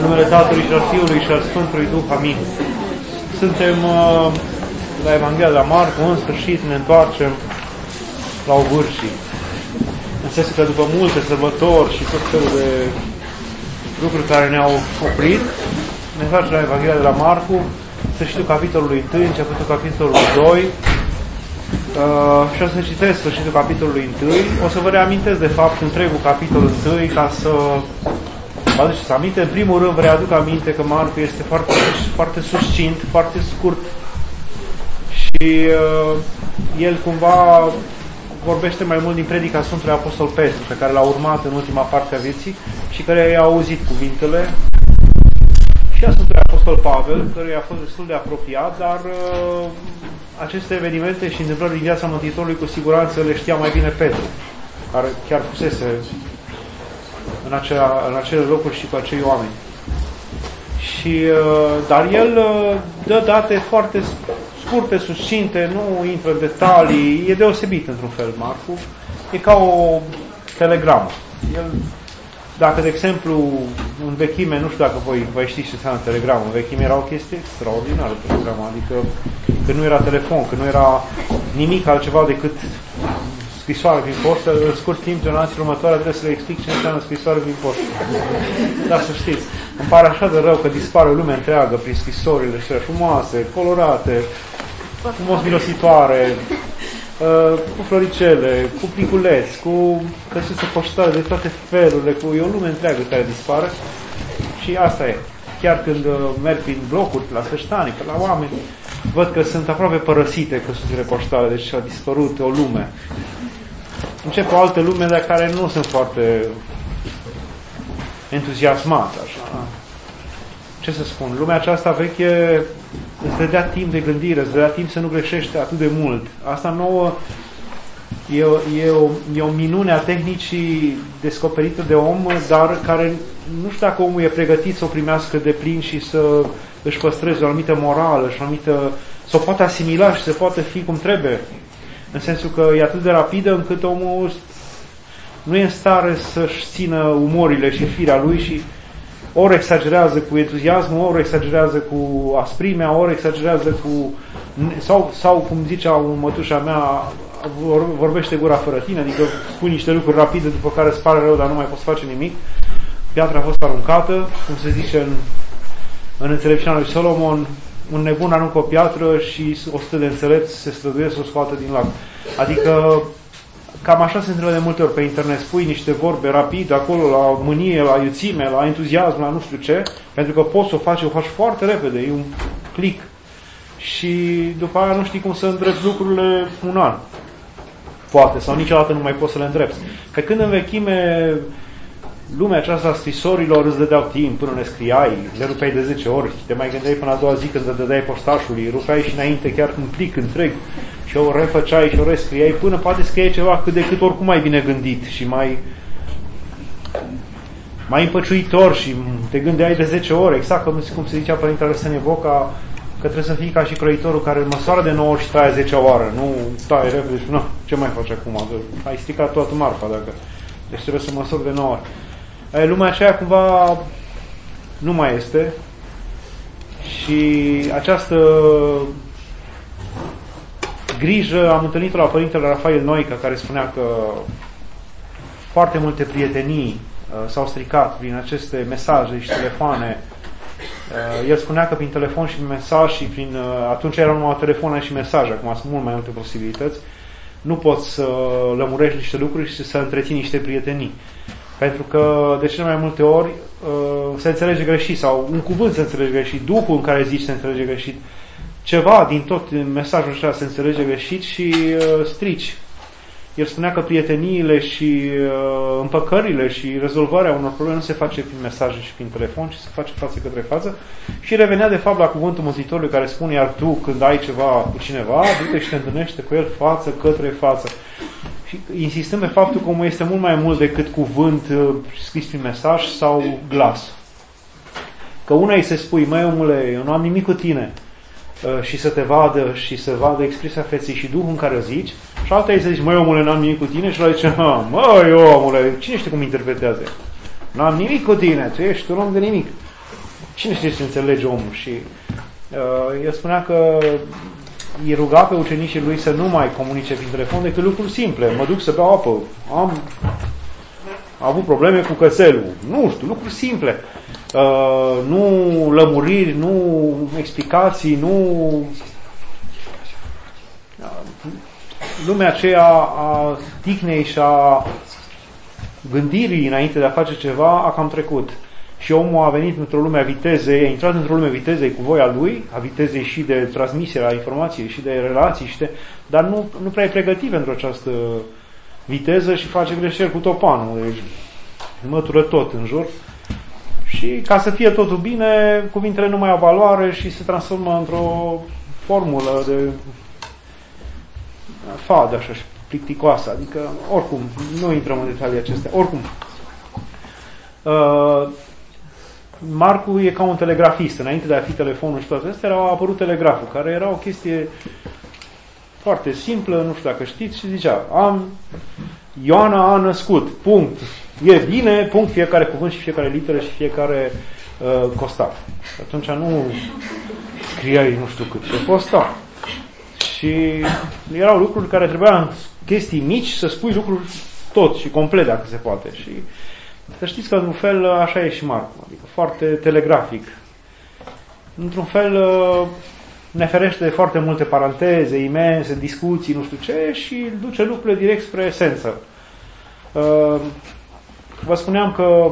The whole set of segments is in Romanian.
numele Tatălui și al Fiului și al Sfântului Duh. Amin. Suntem la Evanghelia de la Marcu, în sfârșit ne întoarcem la obârșii. În sensul că după multe sărbători și tot felul de lucruri care ne-au oprit, ne întoarcem la Evanghelia de la Marcu, sfârșitul capitolului 1, începutul capitolului 2, și o să citesc sfârșitul capitolului 1. O să vă reamintesc de fapt întregul capitolul 1 ca să vă aduceți aminte. În primul rând vă readuc aminte că Marcu este foarte, foarte succint, foarte scurt și el cumva vorbește mai mult din predica Sfântului Apostol Petru, pe care l-a urmat în ultima parte a vieții și care i-a auzit cuvintele, și a Sfântului Apostol Pavel, care i-a fost destul de apropiat, dar aceste evenimente și întâmplări din viața Mântuitorului cu siguranță le știa mai bine Petru, care chiar fusese în acele locuri și cu acei oameni. Și, dar el dă date foarte scurte, succinte, nu intră în detalii, e deosebit într-un fel Marcu, e ca o telegramă. El, dacă, de exemplu, în vechime, nu știu dacă voi știți ce înseamnă telegramă, în vechime era o chestie extraordinară, telegramă, adică că nu era telefon, că nu era nimic altceva decât scrisoare prin poștă. În scurt timp, generațiile următoare trebuie să le explic ce înseamnă scrisoare prin poștă. Dar să știți, îmi pare așa de rău că dispare o lume întreagă prin scrisorile astea frumoase, colorate, frumos mirositoare, cu floricele, cu pliculeți, cu căsuțe poștale de toate felurile, cu e o lume întreagă care dispare. Și asta e. Chiar când merg prin blocuri, la sfârșitanii, pe la oameni, văd că sunt aproape părăsite căsuțele poștale, deci a dispărut o lume. Încep o altă lume de care nu sunt foarte entuziasmat, așa. Ce să spun? Lumea aceasta veche îți dădea timp de gândire, îți dădea timp să nu greșești atât de mult. Asta nouă e o minune a tehnicii descoperită de om, dar care nu știu dacă omul e pregătit să o primească de plin și să își păstreze o anumită morală și o anumită, să o poată asimila și să poată fi cum trebuie. În sensul că e atât de rapidă încât omul nu e în stare să-și țină umorile și firea lui și ori exagerează cu entuziasmul, ori exagerează cu asprimea, ori exagerează cu... Sau cum zicea un mătușa mea, vorbește gura fără tine, adică spui niște lucruri rapide după care îți pare rău, dar nu mai poți face nimic. Piatra a fost aruncată, cum se zice în înțelepciunea lui Solomon, un nebun aruncă o piatră și 100 de înțelepți se străduiesc să o scoată din lac. Adică cam așa se întâmplă de multe ori pe internet. Spui niște vorbe rapide acolo, la mânie, la iuțime, la entuziasm, la nu știu ce, pentru că poți să o faci foarte repede, e un click. Și după aia nu știi cum să îndrepți lucrurile un an. Poate, sau niciodată nu mai poți să le îndrepți. Că când în vechime lumea aceasta a scrisorilor îți dădeau timp până le scriai, le rupeai de 10 ori, te mai gândeai până a doua zi când îți dădeai poștașului, rupeai și înainte chiar un plic întreg și o refăceai și o rescriai până poate scriai ceva cât de cât oricum mai bine gândit și mai împăciuitor și te gândeai de 10 ori, exact cum se zicea Părintele Arsenie Boca, că trebuie să fii ca și croitorul care măsoară de 9 ori și taie 10 oară, nu taie repede și nu, ce mai faci acum? Ai stricat toată marfa dacă... Deci trebuie să măsori de 9 ori. Lumea aceea cumva nu mai este și această grijă am întâlnit-o la Părintele Rafael Noica, care spunea că foarte multe prietenii s-au stricat prin aceste mesaje și telefoane. El spunea că prin telefon și mesaj și atunci era numai telefon și mesaje, acum sunt mult mai multe posibilități, nu poți să lămurești niște lucruri și să întreții niște prietenii. Pentru că de cele mai multe ori se înțelege greșit sau un cuvânt se înțelege greșit, Duhul în care zici se înțelege greșit, ceva din tot mesajul ăsta se înțelege greșit și strici. El spunea că prieteniile și împăcările și rezolvarea unor probleme nu se face prin mesaje și prin telefon, ci se face față către față. Și revenea de fapt la cuvântul Mântuitorului care spune: iar tu când ai ceva cu cineva, du-te și te întâlnește cu el față către față. Și insistăm pe faptul că omul este mult mai mult decât cuvânt scris prin mesaj sau glas. Că una îi se spui: măi omule, eu nu am nimic cu tine, și să te vadă și să vadă expresia feței și Duhul în care o zici, și alta îi se zici: măi omule, n-am nimic cu tine, și ăla zice: măi omule, cine știe cum interpretează? N-am nimic cu tine, tu ești un om de nimic. Cine știe ce înțelege omul? Și el spunea că îi ruga pe ucenicii lui să nu mai comunice prin telefon decât lucruri simple. Mă duc să beau apă, am avut probleme cu cățelul. Nu știu, lucruri simple. Nu lămuriri, nu explicații, nu... Lumea aceea a ticnei și a gândirii înainte de a face ceva a cam trecut. Și omul a venit într-o lume a vitezei, a intrat într-o lume a vitezei cu voia lui, a vitezei și de transmitere a informației și de relații, dar nu prea e pregătit pentru această viteză și face greșeli cu topanul. Deci mătură tot în jur. Și ca să fie totul bine, cuvintele nu mai au valoare și se transformă într-o formulă de fadă, așa, și plicticoasă. Adică, oricum, nu intrăm în detalii acestea. Oricum, Marcu e ca un telegrafist. Înainte de a fi telefonul și toate astea, a apărut telegraful, care era o chestie foarte simplă, nu știu dacă știți, și zicea, Ioana a născut, punct. E bine, punct, fiecare cuvânt și fiecare literă și fiecare costar. Atunci nu scriai nu știu cât, se costa. Și erau lucruri care trebuia în chestii mici să spui lucruri tot și complet, dacă se poate. Și să știți că, într-un fel, așa e și Marcu, adică foarte telegrafic. Într-un fel, ne ferește de foarte multe paranteze imense, discuții, nu știu ce, și duce lucrurile direct spre esență. Vă spuneam că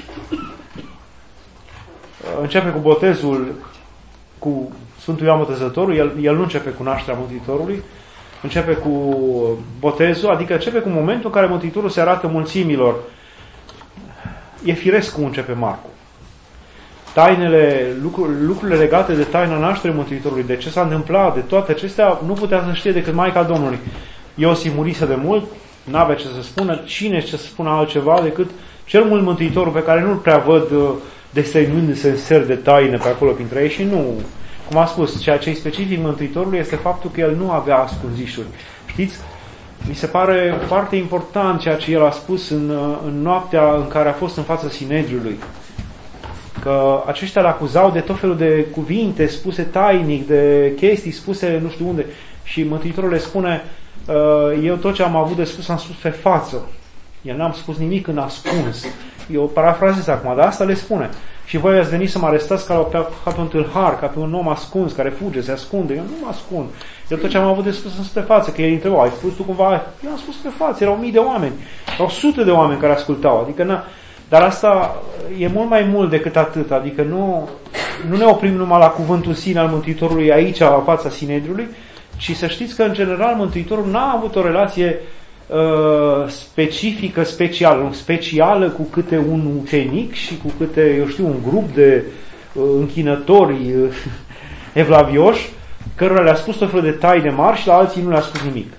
începe cu botezul cu Sfântul Ioan Botezătorul, el nu începe cu nașterea Mântuitorului, începe cu botezul, adică începe cu momentul în care Mântuitorul se arată mulțimilor. E firesc cum începe Marcu. Tainele, lucrurile legate de taina nașterii Mântuitorului, de ce s-a întâmplat, de toate acestea, nu putea să știe decât Maica Domnului. Iosif murise de mult, n-avea ce să spună, cine ce să spună altceva decât cel mult Mântuitorul pe care nu-l prea văd destăinuindu-se în ser de taine pe acolo printre ei și nu... Cum am spus, ceea ce e specific Mântuitorului este faptul că el nu avea ascunzișuri. Știți? Mi se pare foarte important ceea ce el a spus în noaptea în care a fost în fața Sinedriului. Că aceștia îl acuzau de tot felul de cuvinte spuse tainic, de chestii spuse nu știu unde. Și Mântuitorul le spune, eu tot ce am avut de spus am spus pe față. El n-am spus nimic în ascuns. Eu parafrazez acum, dar asta le spune. Și voi ați venit să mă arestați ca pe un tâlhar, ca pe un om ascuns, care fuge, se ascunde. Eu nu mă ascund. Eu tot ce am avut de spus am spus pe față. Că ei întrebau, ai spus tu cumva? Eu am spus pe față. Erau mii de oameni. Erau sute de oameni care ascultau. Adică dar asta e mult mai mult decât atât. Adică nu ne oprim numai la cuvântul sine al Mântuitorului aici, la fața Sinedriului, ci să știți că în general Mântuitorul n-a avut o relație specifică, specială cu câte un ucenic și cu câte, eu știu, un grup de închinători evlavioși, cărora le-a spus tot felul de taine mari și la alții nu le-a spus nimic.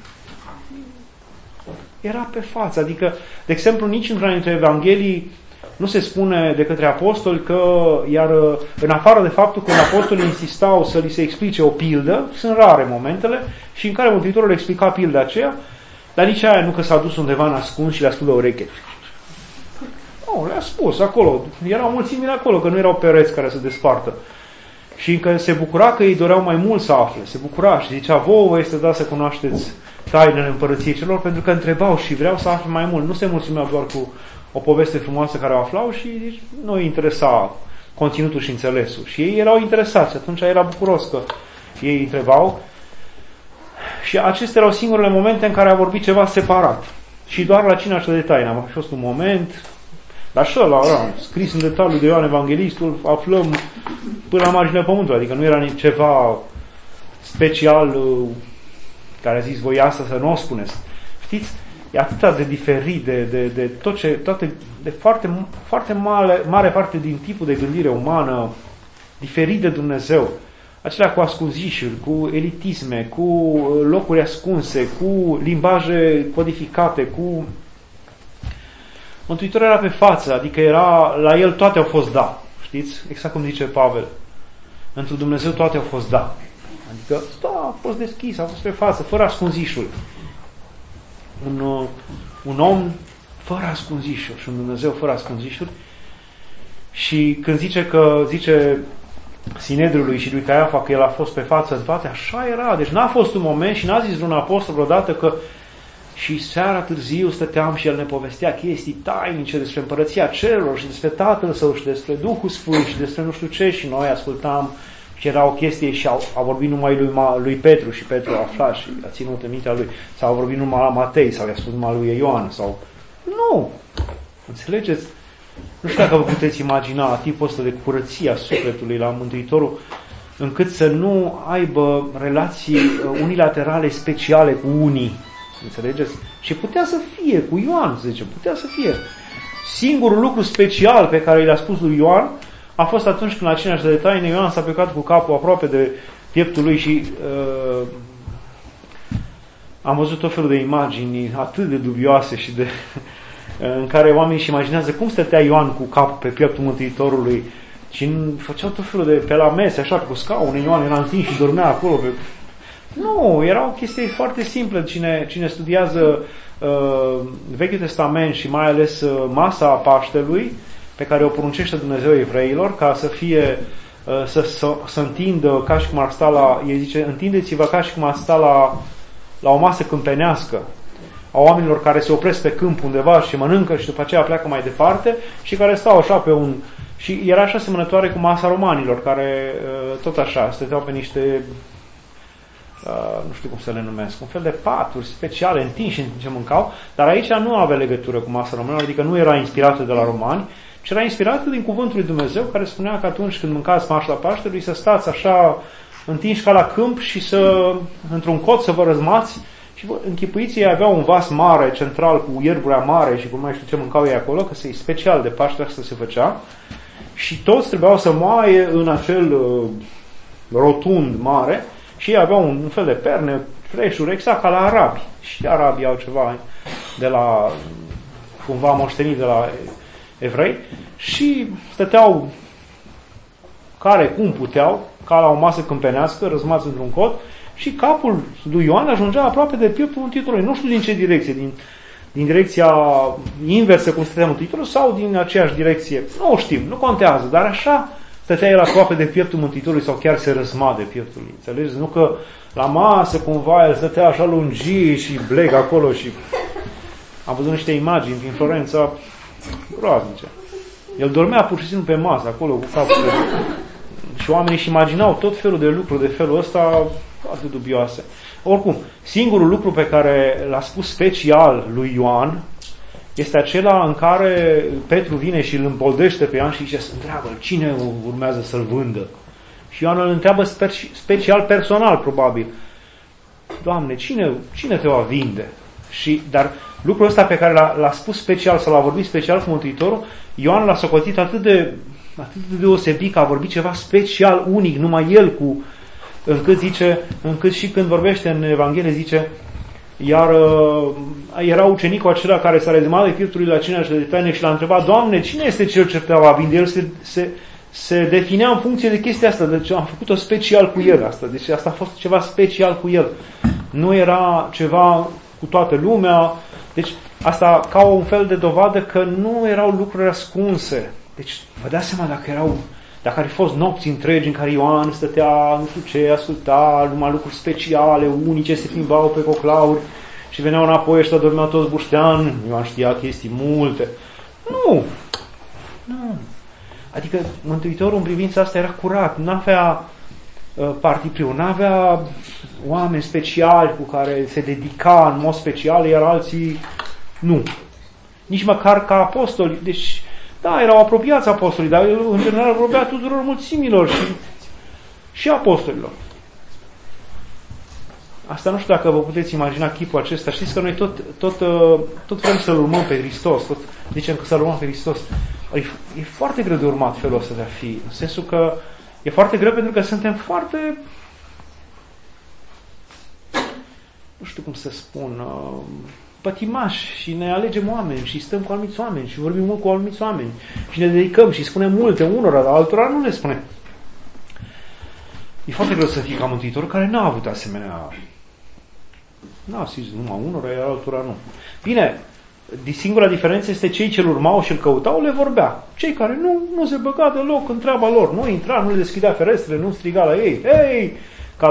Era pe față, adică, de exemplu, nici într-una dintre Evanghelii nu se spune de către apostoli că, iar în afară de faptul că apostolii insistau să li se explice o pildă, sunt rare momentele, și în care Mântuitorul le explica pilda aceea, dar nici aia nu că s-a dus undeva în ascuns și le-a spus de ureche. Nu, le-a spus acolo. Erau mulțimile acolo, că nu erau pereți care să despartă. Și încă se bucura că ei doreau mai mult să afle. Se bucura și zicea, vouă este dat să cunoașteți tainele împărăției celor, pentru că întrebau și vreau să afle mai mult. Nu se mulțumeau doar cu o poveste frumoasă care o aflau și deci, nu îi interesa conținutul și înțelesul. Și ei erau interesați. Atunci era bucuros că ei întrebau. Și acestea erau singurele momente în care a vorbit ceva separat. Și doar la cina de taină. A fost un moment, dar și ăla, scris în detaliu de Ioan Evanghelistul, aflăm până la marginea pământului. Adică nu era nici ceva special care a zis voi asta să nu o spuneți. Știți? E atât de diferit de tot ce, de foarte mare parte din tipul de gândire umană, diferit de Dumnezeu. Acelea cu ascunzișuri, cu elitisme, cu locuri ascunse, cu limbaje codificate, cu... Mântuitorul era pe față, adică la el toate au fost da. Știți? Exact cum zice Pavel. Într-un Dumnezeu toate au fost da. Adică, da, a fost deschis, a fost pe față, fără ascunzișuri. Un om fără ascunzișuri și un Dumnezeu fără ascunzișuri. Și când zice Sinedriului și lui Caiafa că el a fost pe față în toate, așa era. Deci n-a fost un moment și n-a zis vreun apostol vreodată că și seara târziu stăteam și el ne povestea chestii tainice despre împărăția cerurilor și despre Tatăl Său și despre Duhul Sfânt și despre nu știu ce și noi ascultam și era o chestie și a vorbit numai lui Petru și Petru a aflat și a ținut în mintea lui, sau a vorbit numai la Matei sau i-a spus numai lui Ioan sau... Nu! Înțelegeți? Nu știu dacă vă puteți imagina tipul ăsta de curăție a sufletului la Mântuitorul, încât să nu aibă relații unilaterale speciale cu unii. Înțelegeți? Și putea să fie cu Ioan, zice, putea să fie. Singurul lucru special pe care i-a spus lui Ioan a fost atunci când la cina de taine Ioan s-a plecat cu capul aproape de pieptul lui și am văzut tot felul de imagini atât de dubioase și de în care oamenii își imaginează cum stătea Ioan cu capul pe pieptul Mântuitorului și făceau tot felul de pe la mese, așa, cu scaune, Ioan era întins și dormea acolo. Nu, era o chestie foarte simplă. Cine studiază Vechiul Testament și mai ales masa Paștelui, pe care o poruncește Dumnezeu evreilor, ca să fie, să întindă ca și cum ar sta la, ei zice, întindeți-vă ca și cum ar sta la o masă câmpenească, a oamenilor care se opresc pe câmp undeva și mănâncă și după aceea pleacă mai departe și care stau așa pe un... Și era așa asemănătoare cu masa romanilor, care tot așa stăteau pe niște, nu știu cum să le numesc, un fel de paturi speciale întinși în ce mâncau, dar aici nu avea legătură cu masa romanilor, adică nu era inspirată de la romani, ci era inspirată din cuvântul lui Dumnezeu, care spunea că atunci când mâncați mașa Paștelui să stați așa întinși ca la câmp și într-un cot să vă răzmați. Și închipuiți, ei aveau un vas mare, central, cu ierburea mare și cu mai știu ce mâncau ei acolo, că e special de Paște, asta se făcea. Și toți trebuiau să moaie în acel rotund mare și ei aveau un fel de perne, freșuri, exact ca la arabi. Și arabii au ceva de la, cumva moștenit de la evrei și stăteau care cum puteau, ca la o masă câmpenească, răzmați într-un cot, și capul lui Ioan ajungea aproape de pieptul Mântuitorului. Nu știu din ce direcție, din direcția inversă cum stătea Mântuitorul sau din aceeași direcție. Nu știm, nu contează, dar așa stătea el aproape de pieptul Mântuitorului sau chiar se răzma de pieptul lui. Înțelegeți? Nu că la masă cumva el stătea așa lungit și bleg acolo și... Am văzut niște imagini din Florența groaznice. El dormea pur și simplu pe masă acolo cu capul de... Și oamenii își imaginau tot felul de lucruri de felul ăsta foarte dubioase. Oricum, singurul lucru pe care l-a spus special lui Ioan este acela în care Petru vine și îl îmboldește pe Ioan și zice, întreabă-l, cine urmează să-l vândă? Și Ioan îl întreabă special personal, probabil. Doamne, cine te va vinde? Dar lucrul ăsta pe care l-a spus special sau l-a vorbit special cu Mântuitorul, Ioan l-a socotit atât de deosebit că a vorbit ceva special, unic, numai el încât și când vorbește în Evanghelie zice, iar era ucenicul acela care s-a rezemat de pieptul lui la cina de taine și l-a întrebat, Doamne, cine este cel ce te va vinde? El se definea în funcție de chestia asta, deci am făcut-o special cu el asta, deci asta a fost ceva special cu el. Nu era ceva cu toată lumea, deci asta ca un fel de dovadă că nu erau lucruri ascunse. Deci vă dați seama dacă ar fi fost nopți întregi în care Ioan stătea, nu știu ce, asculta numai lucruri speciale, unice, se plimbau pe coclauri și veneau înapoi ăștia, dormeau toți buștean, Ioan știa chestii multe. Nu. Adică Mântuitorul în privința asta era curat, nu avea partipriu, nu avea oameni speciali cu care se dedica în mod special, iar alții nu. Nici măcar ca apostoli, deci da, erau apropiați apostolii, dar în general vorbea tuturor mulțimilor și apostolilor. Asta nu știu dacă vă puteți imagina chipul acesta. Știți că noi tot vrem să-L urmăm pe Hristos, tot zicem că să-L urmăm pe Hristos. E foarte greu de urmat felul ăsta de a fi, în sensul că e foarte greu pentru că suntem foarte, nu știu cum să spun, pătimași și ne alegem oameni și stăm cu anumiți oameni și vorbim mult cu anumiți oameni și ne dedicăm și spunem multe unora, dar altora nu le spunem. E foarte greu să fii ca Mântuitorul care n-a avut asemenea, n-a zis numai unora, iar altora nu. Bine, Singura diferență este cei ce îl urmau și îl căutau le vorbea. Cei care nu se băga deloc în treaba lor, nu intra, nu le deschidea ferestrele, nu striga la ei, hei, ca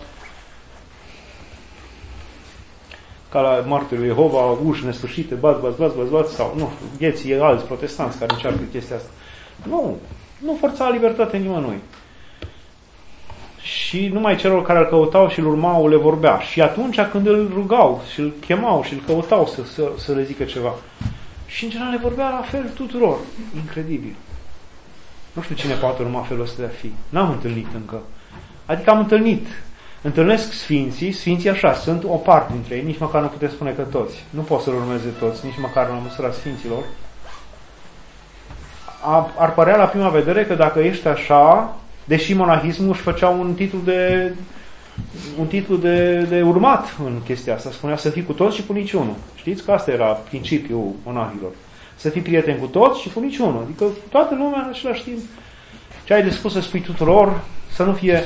la martirul Jehova, uși nesfârșite, bați, sau nu știu, gheții alți protestanți care încearcă chestia asta. Nu forța libertatea nimănui. Și numai celor care îl căutau și îl urmau le vorbea. Și atunci când îl rugau și îl chemau și îl căutau să le zică ceva. Și în general le vorbea la fel tuturor. Incredibil. Nu știu cine poate urma felul ăsta de a fi. N-am întâlnit încă. Adică am întâlnesc sfinții așa, sunt o parte dintre ei, nici măcar nu puteți spune că toți. Nu pot să-l urmeze toți, nici măcar la măsura sfinților. Ar părea la prima vedere că dacă ești așa, deși monahismul își făcea un titlu de urmat în chestia asta. Spunea să fii cu toți și cu niciunul. Știți că asta era principiul monahilor. Să fii prieten cu toți și cu niciunul. Adică toată lumea în același timp. Ce ai de spus să spui tuturor, să nu fie...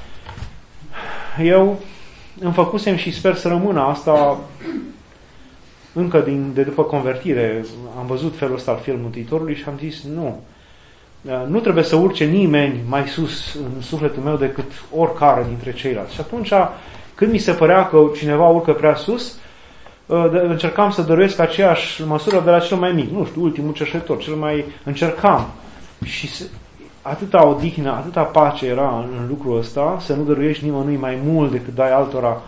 Eu îmi făcusem și sper să rămână asta încă de după convertire. Am văzut felul ăsta al fiului Mântuitorului și am zis nu trebuie să urce nimeni mai sus în sufletul meu decât oricare dintre ceilalți. Și atunci, când mi se părea că cineva urcă prea sus, încercam să dăruiesc aceeași măsură de la cel mai mic. Nu știu, ultimul cerșetor, cel mai încercam. Și atâta odihnă, atâta pace era în lucrul ăsta, să nu dăruiești nimănui mai mult decât dai altora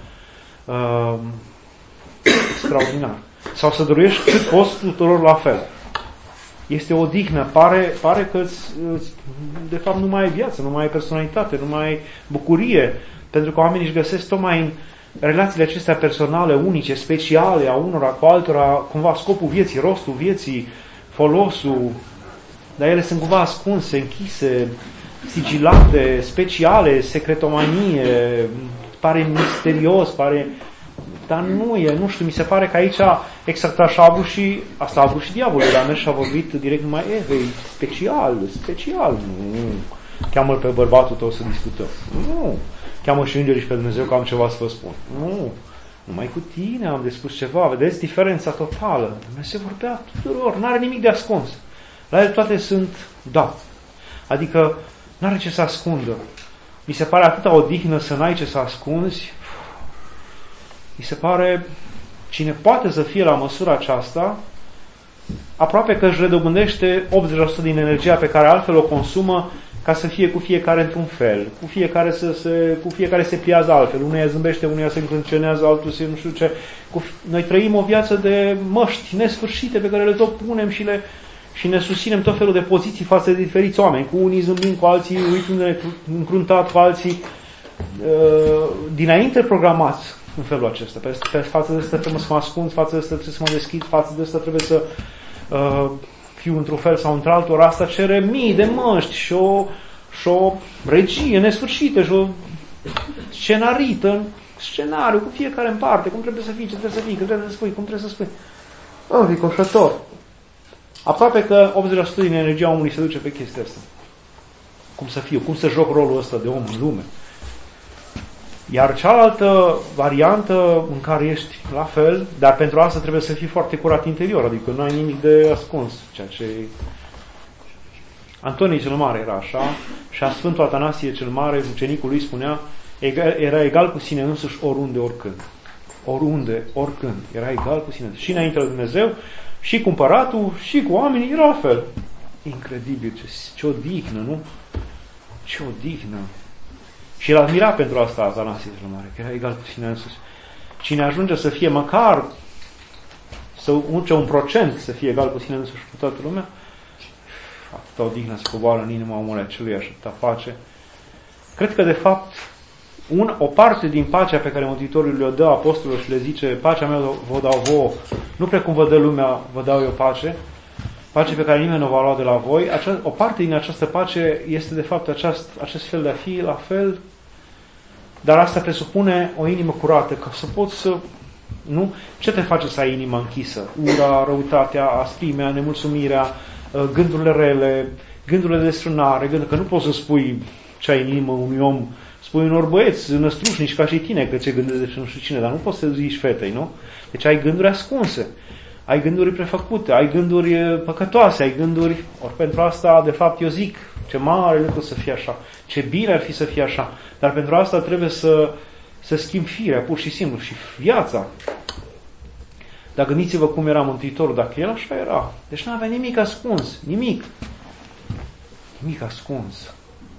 extraordinar. Sau să dăruiești cât poți tuturor la fel. Este o odihnă, pare că de fapt nu mai ai viață, nu mai ai personalitate, nu mai ai bucurie, pentru că oamenii își găsesc tocmai în relațiile acestea personale, unice, speciale, a unora cu altora, cumva scopul vieții, rostul vieții, folosul, dar ele sunt cumva ascunse, închise, sigilate, speciale, secretomanie, pare misterios, dar nu știu, mi se pare că aici exact așa a vrut și diavolul, a mers și a vorbit direct numai Evei, special, nu, cheamă-l pe bărbatul tău să discutăm, nu, cheamă și îngerii și pe Dumnezeu că am ceva să vă spun, nu, numai cu tine am de spus ceva, vedeți diferența totală, Dumnezeu vorbea tuturor, n-are nimic de ascuns, la el toate sunt adică n-are ce să ascundă, mi se pare atâta odihnă să n-ai ce să ascunzi. Mi se pare, cine poate să fie la măsura aceasta, aproape că își redobândește 80% din energia pe care altfel o consumă ca să fie cu fiecare într-un fel, cu fiecare se pliază altfel, unuia zâmbește, unuia se încrâncenează, altul se nu știu ce. Noi trăim o viață de măști nesfârșite pe care le tot punem și ne susținem tot felul de poziții față de diferiți oameni, cu unii zâmbim, cu alții uitându-ne încruntat, cu alții dinainte programați în felul acesta. Față de asta trebuie să mă ascund, față de asta trebuie să mă deschid, față de asta trebuie să fiu într-un fel sau într-altul. Asta cere mii de măști și o regie nesfârșită și o scenariu cu fiecare în parte, cum trebuie să fii, ce trebuie să fii, cum trebuie să spui, cum trebuie să spui. Ricoșător. Aproape că 80% din energia omului se duce pe chestia asta. Cum să fiu, cum să joc rolul ăsta de om în lume. Iar cealaltă variantă în care ești la fel, dar pentru asta trebuie să fii foarte curat interior, adică nu ai nimic de ascuns, ceea ce Antonie cel Mare era așa, și a Sfântul Atanasie cel Mare, ucenicul lui, spunea, era egal cu sine însuși oriunde, oricând. Oriunde, oricând. Era egal cu sine. Și înainte de Dumnezeu, și cu împăratul, și cu oamenii, era la fel. Incredibil, ce odihnă, nu? Ce odihnă. Și el admira pentru asta Atanasie cel Mare, că era egal cu sine însuși. Cine ajunge să fie măcar, să urce 1% să fie egal cu sine însuși cu toată lumea, atâta odihnă se coboară în inima omului acelui, atâta pace. Cred că, de fapt, o parte din pacea pe care Mântuitorul le-o dă apostolilor și le zice, pacea mea vă dau vouă, nu precum vă dă lumea, vă dau eu pace, pace pe care nimeni nu o va lua de la voi, o parte din această pace este, de fapt, acest fel de a fi la fel, dar asta presupune o inimă curată, că să poți să... Nu? Ce te face să ai inima închisă? Ura, răutatea, asprimea, nemulțumirea, gândurile rele, gândurile de destrânare, că nu poți să spui ce ai în inimă unui om, spui unor băieți năstrușnici ca și tine că ce gândești nu știu cine, dar nu poți să zici fetei, nu? Deci ai gânduri ascunse. ai gânduri prefăcute, ai gânduri păcătoase, ai gânduri, ori pentru asta, de fapt, eu zic, ce mare lucru să fie așa, ce bine ar fi să fie așa, dar pentru asta trebuie să schimbi firea, pur și simplu, și viața. Dar gândiți-vă cum era Mântuitorul, dacă el așa era, deci nu avea nimic ascuns, nimic ascuns.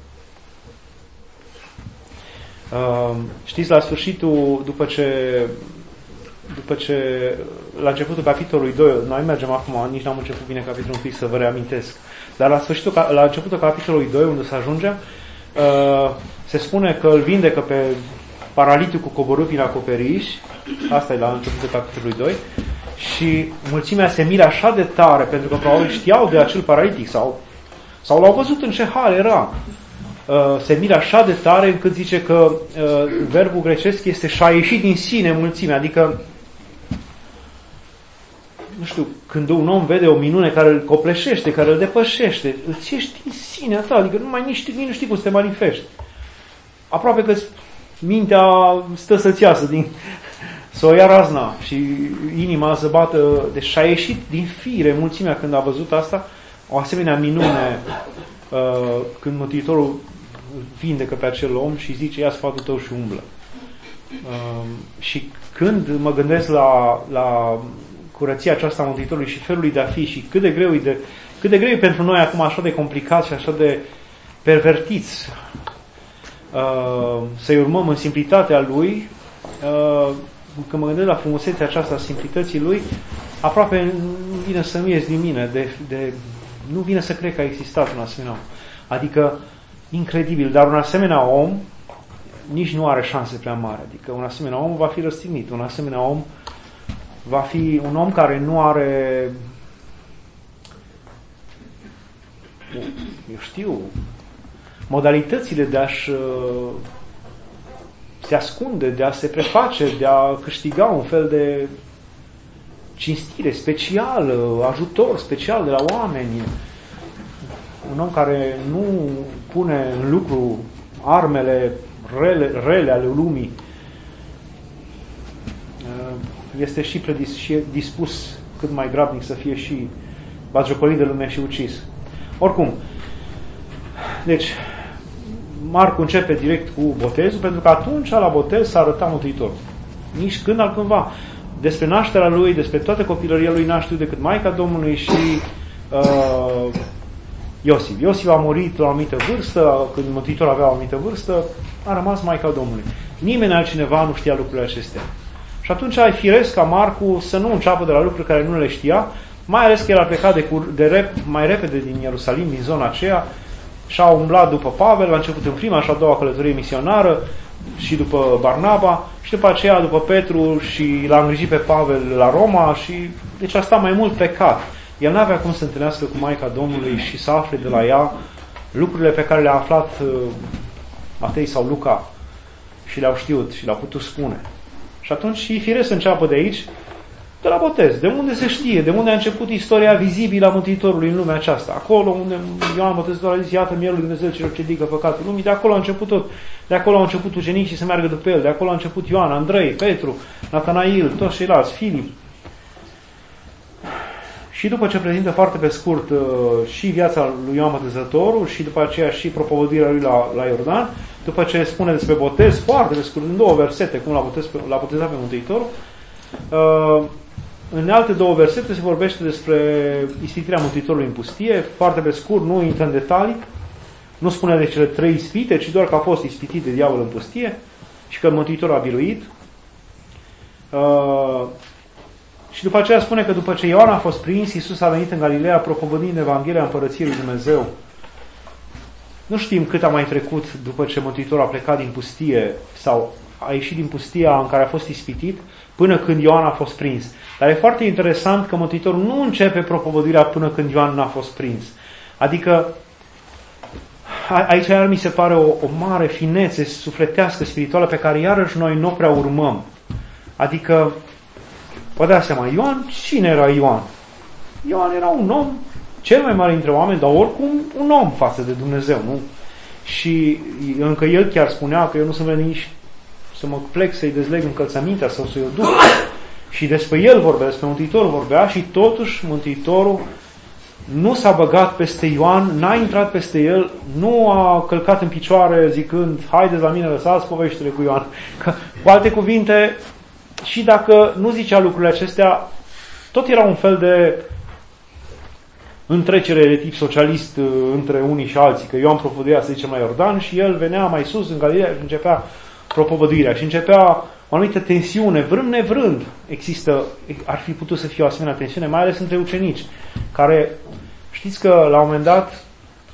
Știți, la sfârșitul, după ce la începutul capitolului 2, noi mergem acum, nici n-am început bine capitolul 1 să vă reamintesc, dar la începutul capitolului 2, unde să ajungem, se spune că îl vindecă pe paralitul cu coborât prin acoperiș, asta e la începutul capitolului 2, și mulțimea se miră așa de tare, pentru că probabil știau de acel paralitic sau l-au văzut în ce hal era. Se miră așa de tare încât zice că verbul grecesc este și-a ieșit din sine mulțimea, adică nu știu, când un om vede o minune care îl copleșește, care îl depășește, îți ieși din sinea ta, adică nu știi cum să te manifesti. Aproape că mintea stă să-ți iasă să o ia razna și inima să bată, deci și-a ieșit din fire mulțimea când a văzut asta, o asemenea minune când Mântuitorul vindecă pe acel om și zice, ia sfatul tău și umblă. Și când mă gândesc la curăția aceasta a Mântuitorului și felul de a fi și cât de greu e pentru noi acum așa de complicat și așa de pervertiți să-i urmăm în simplitatea lui, când mă gândesc la frumusețea aceasta a simplității lui, aproape nu vine să-mi ies din mine, nu vine să cred că a existat un asemenea om. Adică, incredibil, dar un asemenea om nici nu are șanse prea mari. Adică un asemenea om va fi răstignit, un asemenea om va fi un om care nu are, eu știu, modalitățile de a-și se ascunde, de a se preface, de a câștiga un fel de cinstire specială, ajutor special de la oameni. Un om care nu pune în lucru armele rele ale lumii. Este și dispus cât mai grabnic să fie și batjocolit de lume și ucis. Oricum, deci, Marcu începe direct cu botezul, pentru că atunci la botez s-a arătat Mântuitorul. Nici când altcândva. Despre nașterea lui, despre toată copilăria lui n-a știut decât Maica Domnului și Iosif. Iosif a murit la o anumită vârstă, când Mântuitorul avea o anumită vârstă, a rămas Maica Domnului. Nimeni altcineva nu știa lucrurile acestea. Și atunci ai firesc ca Marcu să nu înceapă de la lucruri care nu le știa, mai ales că el a plecat mai repede din Ierusalim, din zona aceea, și a umblat după Pavel, la început în prima și a doua călătorie misionară, și după Barnaba, și după aceea după Petru, și l-a îngrijit pe Pavel la Roma, și deci a stat mai mult plecat. El n-avea cum să întâlnească cu Maica Domnului și să afle de la ea lucrurile pe care le-a aflat Matei sau Luca și le-au știut și le-au putut spune. Și atunci e firesc să înceapă de aici, de la botez. De unde se știe? De unde a început istoria vizibilă a Mântuitorului în lumea aceasta? Acolo unde Ioan Botezătorul a zis, iată Mielul lui Dumnezeu celor ce ridică păcatul lumii, de acolo a început tot. De acolo au început ucenicii să meargă după el, de acolo a început Ioan, Andrei, Petru, Natanail, toți ceilalți, Filip. Și după ce prezintă foarte pe scurt și viața lui Ioan Botezătorul și după aceea și propovăduirea lui la Iordan, după ce spune despre botez, foarte pe scurt, în 2 versete, cum l-a botezat pe Mântuitorul, în alte 2 versete se vorbește despre ispitirea Mântuitorului în pustie, foarte pe scurt, nu intră în detalii, nu spune de cele 3 ispite, ci doar că a fost ispitit de diavol în pustie și că Mântuitorul a biruit. Și după aceea spune că după ce Ioan a fost prins, Iisus a venit în Galileea propovăduind Evanghelia Împărăției lui Dumnezeu. Nu știm cât a mai trecut după ce Mântuitorul a plecat din pustie sau a ieșit din pustia în care a fost ispitit, până când Ioan a fost prins. Dar e foarte interesant că Mântuitorul nu începe propovăduirea până când Ioan n-a fost prins. Adică, aici iar mi se pare o mare finețe sufletească, spirituală, pe care iarăși noi nu prea urmăm. Adică, vă dați seama, Ioan, cine era Ioan? Ioan era un om, cel mai mare dintre oameni, dar oricum un om față de Dumnezeu, nu? Și încă el chiar spunea că eu nu sunt venit nici să mă plec să-i dezleg încălțămintea sau să-i o duc. și despre el vorbea, despre Mântuitorul vorbea și totuși Mântuitorul nu s-a băgat peste Ioan, n-a intrat peste el, nu a călcat în picioare zicând, haideți la mine, lăsați poveștile cu Ioan. Că, cu alte cuvinte, și dacă nu zicea lucrurile acestea, tot era un fel de întrecere de tip socialist între unii și alții, că Ioan propovăduia, să zicem, la Iordan și el venea mai sus în Galileea și începea propovăduirea și începea o anumită tensiune, vrând nevrând, ar fi putut să fie o asemenea tensiune, mai ales între ucenici, care, știți că la un moment dat,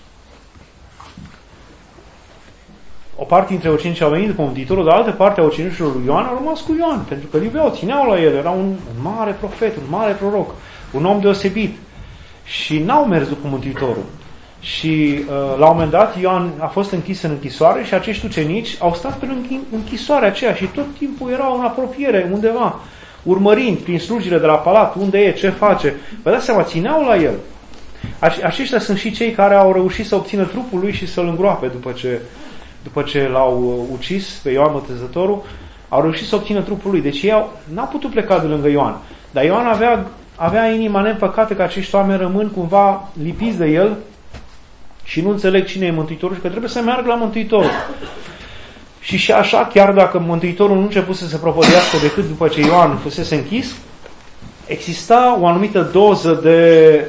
o parte dintre ucenici au venit după Mântuitorul, dar altă parte a ucenicilor lui Ioan au rămas cu Ioan, pentru că îl iubeau, țineau la el, era un mare profet, un mare proroc, un om deosebit. Și n-au mers după Mântuitorul. Și la un moment dat Ioan a fost închis în închisoare și acești ucenici au stat pe închisoarea aceea și tot timpul erau în apropiere undeva, urmărind prin slujile de la palat, unde e, ce face. Vă dați seama, țineau la el. Aceștia sunt și cei care au reușit să obțină trupul lui și să-l îngroape după ce l-au ucis pe Ioan Botezătorul, au reușit să obțină trupul lui. Deci ei n-au putut pleca de lângă Ioan. Dar Ioan avea inima neîmpăcată că acești oameni rămân cumva lipiți de el și nu înțeleg cine e Mântuitorul și că trebuie să meargă la Mântuitorul. Și așa, chiar dacă Mântuitorul nu începuse să propovăduiască decât după ce Ioan fusese închis, exista o anumită doză de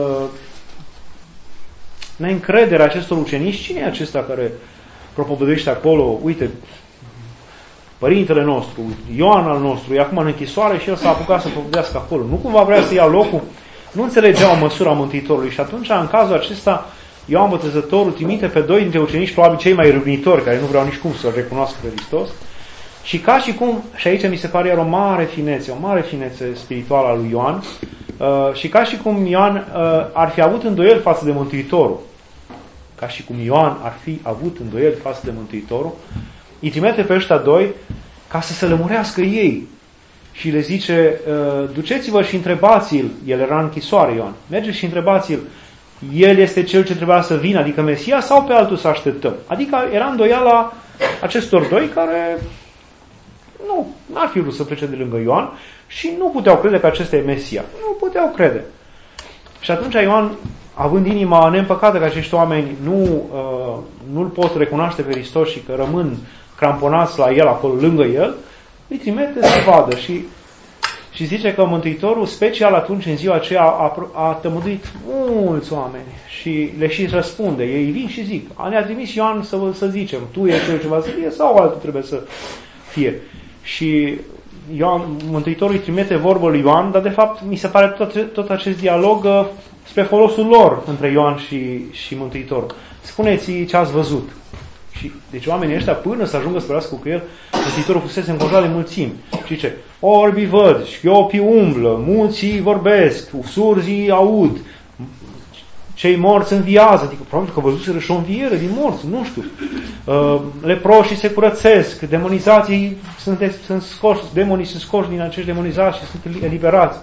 neîncredere a acestor ucenici. Cine e acesta care propovăduiește acolo? Uite, părintele nostru, Ioan al nostru, e acum în închisoare și el s-a apucat să propovăduiască acolo. Nu cumva vrea să ia locul? Nu înțelegeau măsura Mântuitorului și atunci, în cazul acesta, Ioan Botezătorul trimite pe doi dintre ucenici, probabil cei mai râvnitori, care nu vreau nici cum să-L recunoască pe Hristos, și ca și cum, și aici mi se pare iar o mare finețe spirituală a lui Ioan, și ca și cum Ioan ar fi avut îndoieli față de Mântuitorul, îi trimite pe ăștia doi ca să se lămurească ei și le zice, duceți-vă și întrebați-l, el era în închisoare Ioan, mergeți și întrebați-l, el este cel ce trebuia să vină, adică Mesia, sau pe altul să așteptăm. Adică era îndoiala acestor doi care n-ar fi vrut să plece de lângă Ioan și nu puteau crede că acesta e Mesia. Nu puteau crede. Și atunci Ioan, având inima neîmpăcată că acești oameni nu-L pot recunoaște pe Hristos și că rămân cramponați la el, acolo lângă el, îi trimite să vadă și zice că Mântuitorul, special atunci, în ziua aceea, a tămăduit mulți oameni și le și răspunde. Ei vin și zic, ne-a trimis Ioan să zicem, tu ești cel ce va să fie sau altul trebuie să fie. Și Mântuitorul îi trimite vorbă lui Ioan, dar de fapt mi se pare tot acest dialog spre folosul lor între Ioan și Mântuitorul. Spuneți ce ați văzut. Și, deci oamenii ăștia, până să ajungă să vorbească cu el, Mântuitorul fusese înconjurat de mulțimi. Și ce? Orbii văd, șchiopii umblă, muții vorbesc, surzii aud, cei morți înviază, adică probabil că văzuseră și o înviere din morți, nu știu. Leproșii se curățesc, demonizații sunt scoși, demonii sunt scoși din acești demonizați și sunt eliberați.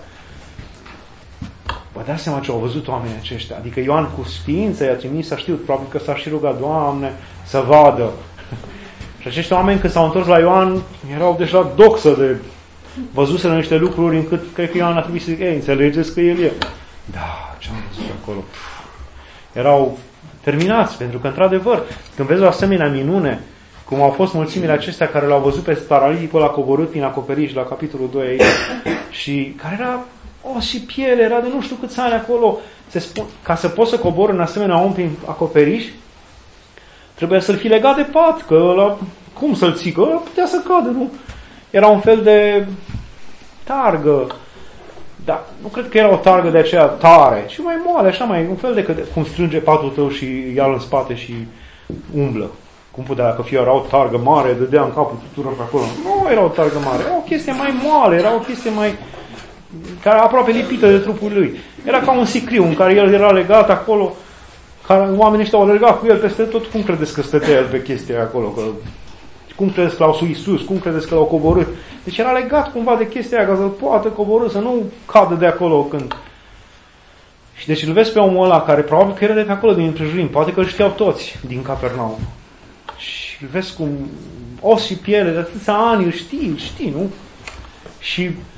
Vă dați seama ce au văzut oamenii aceștia? Adică Ioan cu știință i-a trimis, să știu, probabil că s-a și rugat, Doamne, să vadă. Și acești oameni, când s-au întors la Ioan, erau deja doxă de văzuseră niște lucruri încât cred că Ioan a trebuit să zic, înțelegeți că el e. Da, ce am văzut acolo? Erau terminați, pentru că, într-adevăr, când vezi o asemenea minune, cum au fost mulțimile acestea care l-au văzut pe paraliticul ăla coborât prin acoperiș, la capitolul 2 aici, și care era os și piele, era de nu știu câți ani acolo, ca să poți să coborî în asemenea om prin acoperiș, trebuia să-l fi legat de pat, că ăla, cum să-l ții, că ăla putea să cadă, nu? Era un fel de targă, dar nu cred că era o targă de aceea tare, ci mai moale, așa mai, un fel de cum strânge patul tău și ia-l în spate și umblă. Cum putea, dacă era o targă mare, dădea în capul tuturor pe acolo. Nu era o targă mare, era o chestie mai moale, era o chestie mai care aproape lipită de trupul lui. Era ca un sicriu în care el era legat acolo, care oamenii ăștia au legat cu el peste tot. Cum credeți că stătea el pe chestia acolo? Că, cum credeți că l-au sus Iisus? Cum credeți că l-au coborât? Deci era legat cumva de chestia aia, ca să-l poată coborâ, să nu cadă de acolo când... Și deci îl vezi pe omul ăla, care probabil că era de pe acolo din împrejurim, poate că îl știau toți din Capernaum. Și îl vezi cum os și piele, de atâția ani, îl știi, nu? Și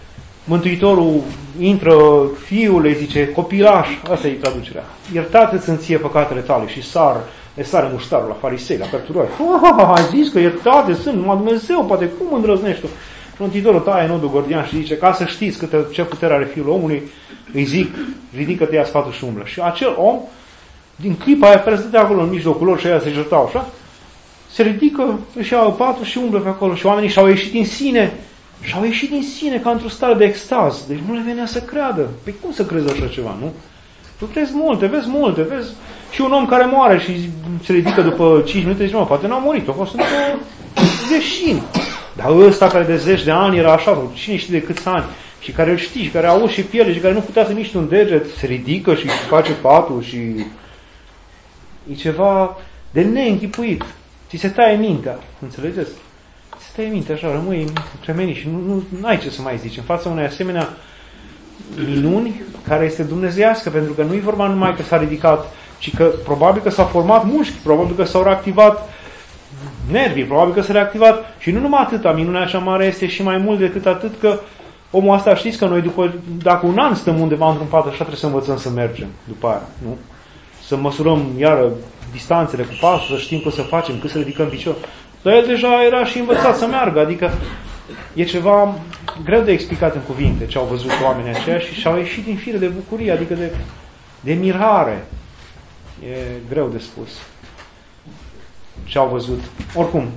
Mântuitorul intră, fiul le zice, copilaș, asta e traducerea, iertate-ți în ție păcatele tale și le sare muștarul la farisei, la cărturari. Ai zis că iertate sunt, numai Dumnezeu, poate cum îndrăznești tu? Mântuitorul taie nodul gordian și zice, ca să știți ce putere are Fiul omului, îi zic, ridică-te, ia sfatul și umblă. Și acel om, din clipa aia care stătea acolo în mijlocul lor și aia se jertau așa, se ridică, își ia patul și umblă pe acolo. Și oamenii și-au ieșit din sine ca într-o stare de extaz. Deci nu le venea să creadă. Păi cum să crezi așa ceva, nu? Tu crezi multe, vezi. Și un om care moare și se ridică după 5 minute, zice, poate n-a murit, a fost într-o veșin. Dar ăsta care de 10 de ani era așa, cine știe de câți ani, și care îl știi, și care auzi și pierde, și care nu putea să miște un deget, se ridică și face patul și... E ceva de neînchipuit. Ți se taie mintea, înțelegeți? Ți se taie mintea, așa, rămâi tremenit și nu ai ce să mai zici. În fața unei asemenea minuni, care este dumnezeiască, pentru că nu e vorba numai că s-a ridicat, ci că probabil că s-au format mușchi, probabil că s-au reactivat nervii, probabil că s-a reactivat și nu numai atâta, minunea așa mare este și mai mult decât atât că omul ăsta, știți că noi dacă un an stăm undeva într-un pat, așa trebuie să învățăm să mergem după aia, nu? Să măsurăm iară distanțele cu pasul, să știm cum să facem, cât să ridicăm picior. Dar el deja era și învățat să meargă, adică e ceva greu de explicat în cuvinte ce au văzut oamenii aceia și-au ieșit din fire de bucurie, adică de mirare. E greu de spus ce au văzut. Oricum,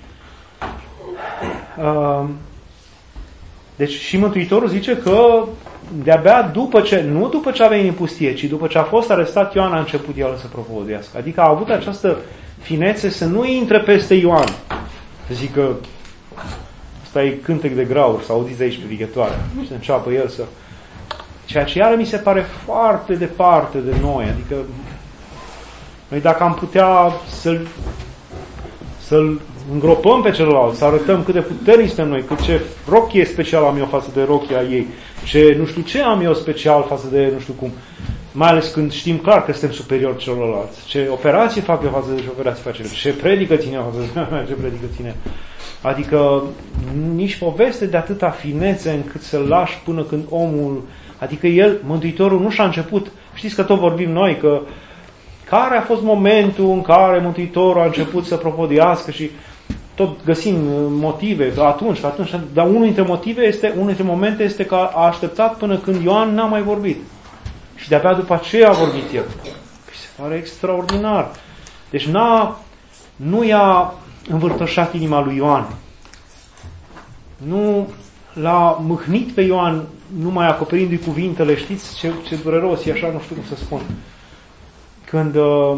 deci și Mântuitorul zice că de-abia nu după ce a venit în pustie, ci după ce a fost arestat Ioan a început el să propovăduiască. Adică a avut această finețe să nu intre peste Ioan. Să zică, ăsta e cântec de graur, să auziți aici pe veghetoare. Și să înceapă el să... Ceea ce iară mi se pare foarte departe de noi. Adică noi dacă am putea să-l îngropăm pe celălalt, să arătăm cât de puternici suntem noi, cât ce rochie special am eu față de rochia ei, ce nu știu ce am eu special față de nu știu cum, mai ales când știm clar că suntem superiori celorlalți, ce operații fac eu față de ce operații face el, ce predică ține față de ce predică ține. Adică nici poveste de atâta finețe încât să-l lași până când omul, adică el, Mântuitorul, nu și-a început, știți că tot vorbim noi, că care a fost momentul în care Mântuitorul a început să propovăduiască și tot găsim motive, atunci, dar unul dintre momente este că a așteptat până când Ioan n-a mai vorbit. Și de-abia după aceea a vorbit el. Se pare extraordinar. Deci nu i-a învârtoșat inima lui Ioan. Nu l-a mâhnit pe Ioan numai acoperindu-i cuvintele. Știți ce dureros e așa, nu știu cum să spun. Când,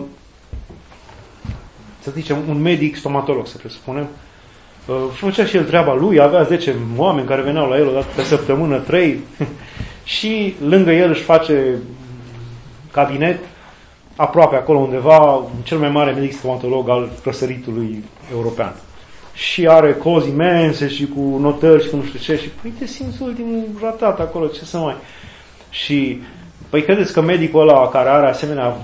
să zicem, un medic stomatolog, să presupunem, făcea și el treaba lui, avea 10 oameni care veneau la el o dată pe săptămână, 3, și lângă el își face cabinet, aproape acolo undeva, cel mai mare medic stomatolog al răsăritului european. Și are cozi imense și cu notări și cu nu știu ce, și păi te simți ultimul ratat acolo, ce să mai... Și, păi credeți că medicul ăla care are asemenea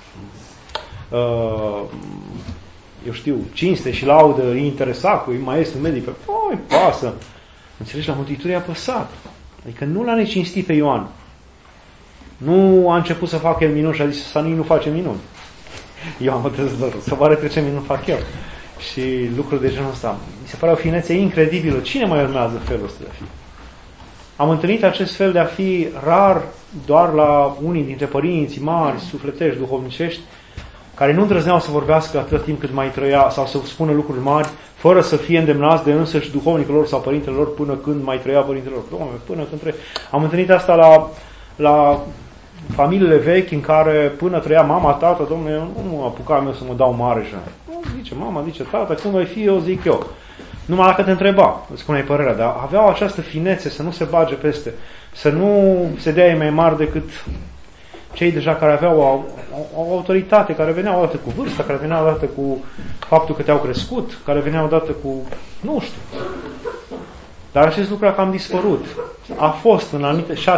eu știu, cinste și laudă, e interesat cu maestru medic, păi pasă. Înțelegi, la Mântuitorul i-a păsat. Adică nu l-a necinstit pe Ioan. Nu a început să facă el minuni și a zis să nu face minuni. Eu am hotărât să vă arăt ce minuni fac eu. Și lucruri de genul ăsta. Mi se pare o finețe incredibilă. Cine mai urmează felul ăsta de a fi? Am întâlnit acest fel de a fi rar doar la unii dintre părinții mari, sufletești, duhovnicești, care nu îndrăzneau să vorbească atât timp cât mai trăia sau să spună lucruri mari, fără să fie îndemnați de însăși duhovnicul lor sau părintele lor până când mai trăia părintele lor. Doamne, până când trăia. Am întâlnit asta la familiile vechi în care până trăia mama, tata, domnule, eu nu mă apucam eu să mă dau mare și zice mama, zice tata, când voi fi eu, zic eu. Numai dacă te întreba, îți spuneai părerea, dar aveau această finețe să nu se bage peste, să nu se dea ei mai mari decât cei deja care aveau o autoritate, care veneau odată cu vârsta, care veneau odată cu faptul că te-au crescut, care veneau odată cu, nu știu. Dar acest lucru a cam dispărut. A fost în anumite, și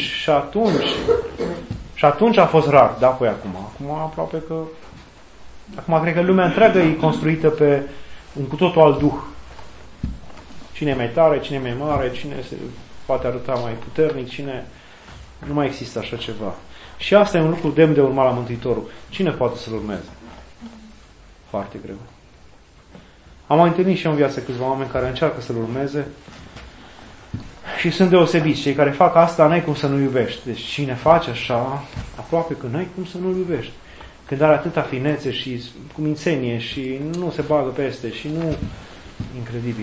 atunci a fost rar, da, păi acum. Acum aproape că, acum cred că lumea întreagă e construită pe un cu totul alt duh. Cine e mai tare, cine e mai mare, cine se poate arăta mai puternic, cine... Nu mai există așa ceva. Și asta e un lucru demn de urmat la Mântuitorul. Cine poate să-L urmeze? Foarte greu. Am mai întâlnit și eu în viață câțiva oameni care încearcă să-L urmeze și sunt deosebiți. Cei care fac asta, n-ai cum să nu iubești. Deci cine face așa, aproape că n-ai cum să nu iubești. Când are atâta finețe și cumințenie și nu se bagă peste și nu... Incredibil.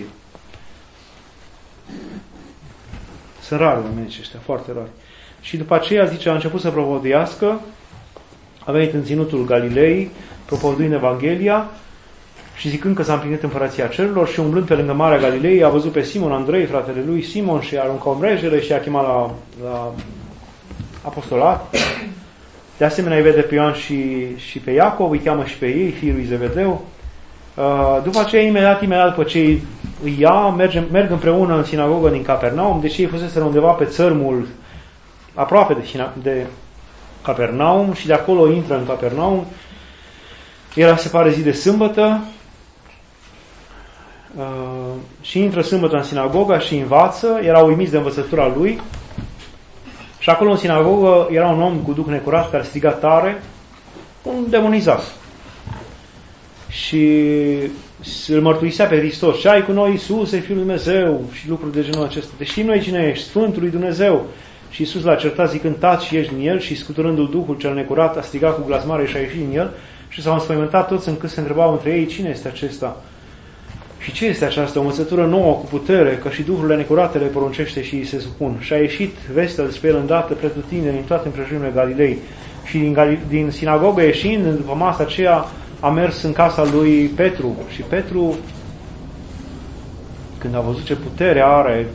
Sunt rari oamenii aceștia, foarte rari. Și după aceea, zice, a început să propovăduiască, a venit în ținutul Galilei, propovăduind Evanghelia și zicând că s-a împlinit împărăția cerurilor și umblând pe lângă Marea Galilei, a văzut pe Simon Andrei, fratele lui Simon, și a aruncat ombrejele și a chemat la apostolat. De asemenea, îi vede pe Ioan și pe Iacov, îi cheamă și pe ei, fiul lui Zevedeu. După aceea, imediat după ce îi ia, merg împreună în sinagogă din Capernaum, deși ei fuseseră undeva pe țărmul aproape de Capernaum și de acolo intră în Capernaum. Era, se pare, zi de sâmbătă și intră sâmbătă în sinagoga și învață, erau uimiți de învățătura lui și acolo în sinagogă era un om cu duh necurat care striga tare, un demonizat. Și îl mărturisea pe Hristos. Ce ai cu noi, Iisuse, Fiul lui Dumnezeu? Și lucruri de genul acesta. Deci știm noi cine ești, Sfântul lui Dumnezeu. Și Iisus l-a certat zicând, taci și ieși din el, și scuturându-l Duhul cel necurat a strigat cu glas mare și a ieșit din el și s-au înspăimântat toți încât se întrebau între ei, cine este acesta? Și ce este aceasta? O învățătură nouă cu putere, că și duhurile necurate le poruncește și îi se supun. Și a ieșit vestea despre el îndată pretutindeni din toate împrejurimile Galilei. Și din sinagogă ieșind, după masa aceea, a mers în casa lui Petru. Și Petru, când a văzut ce putere are,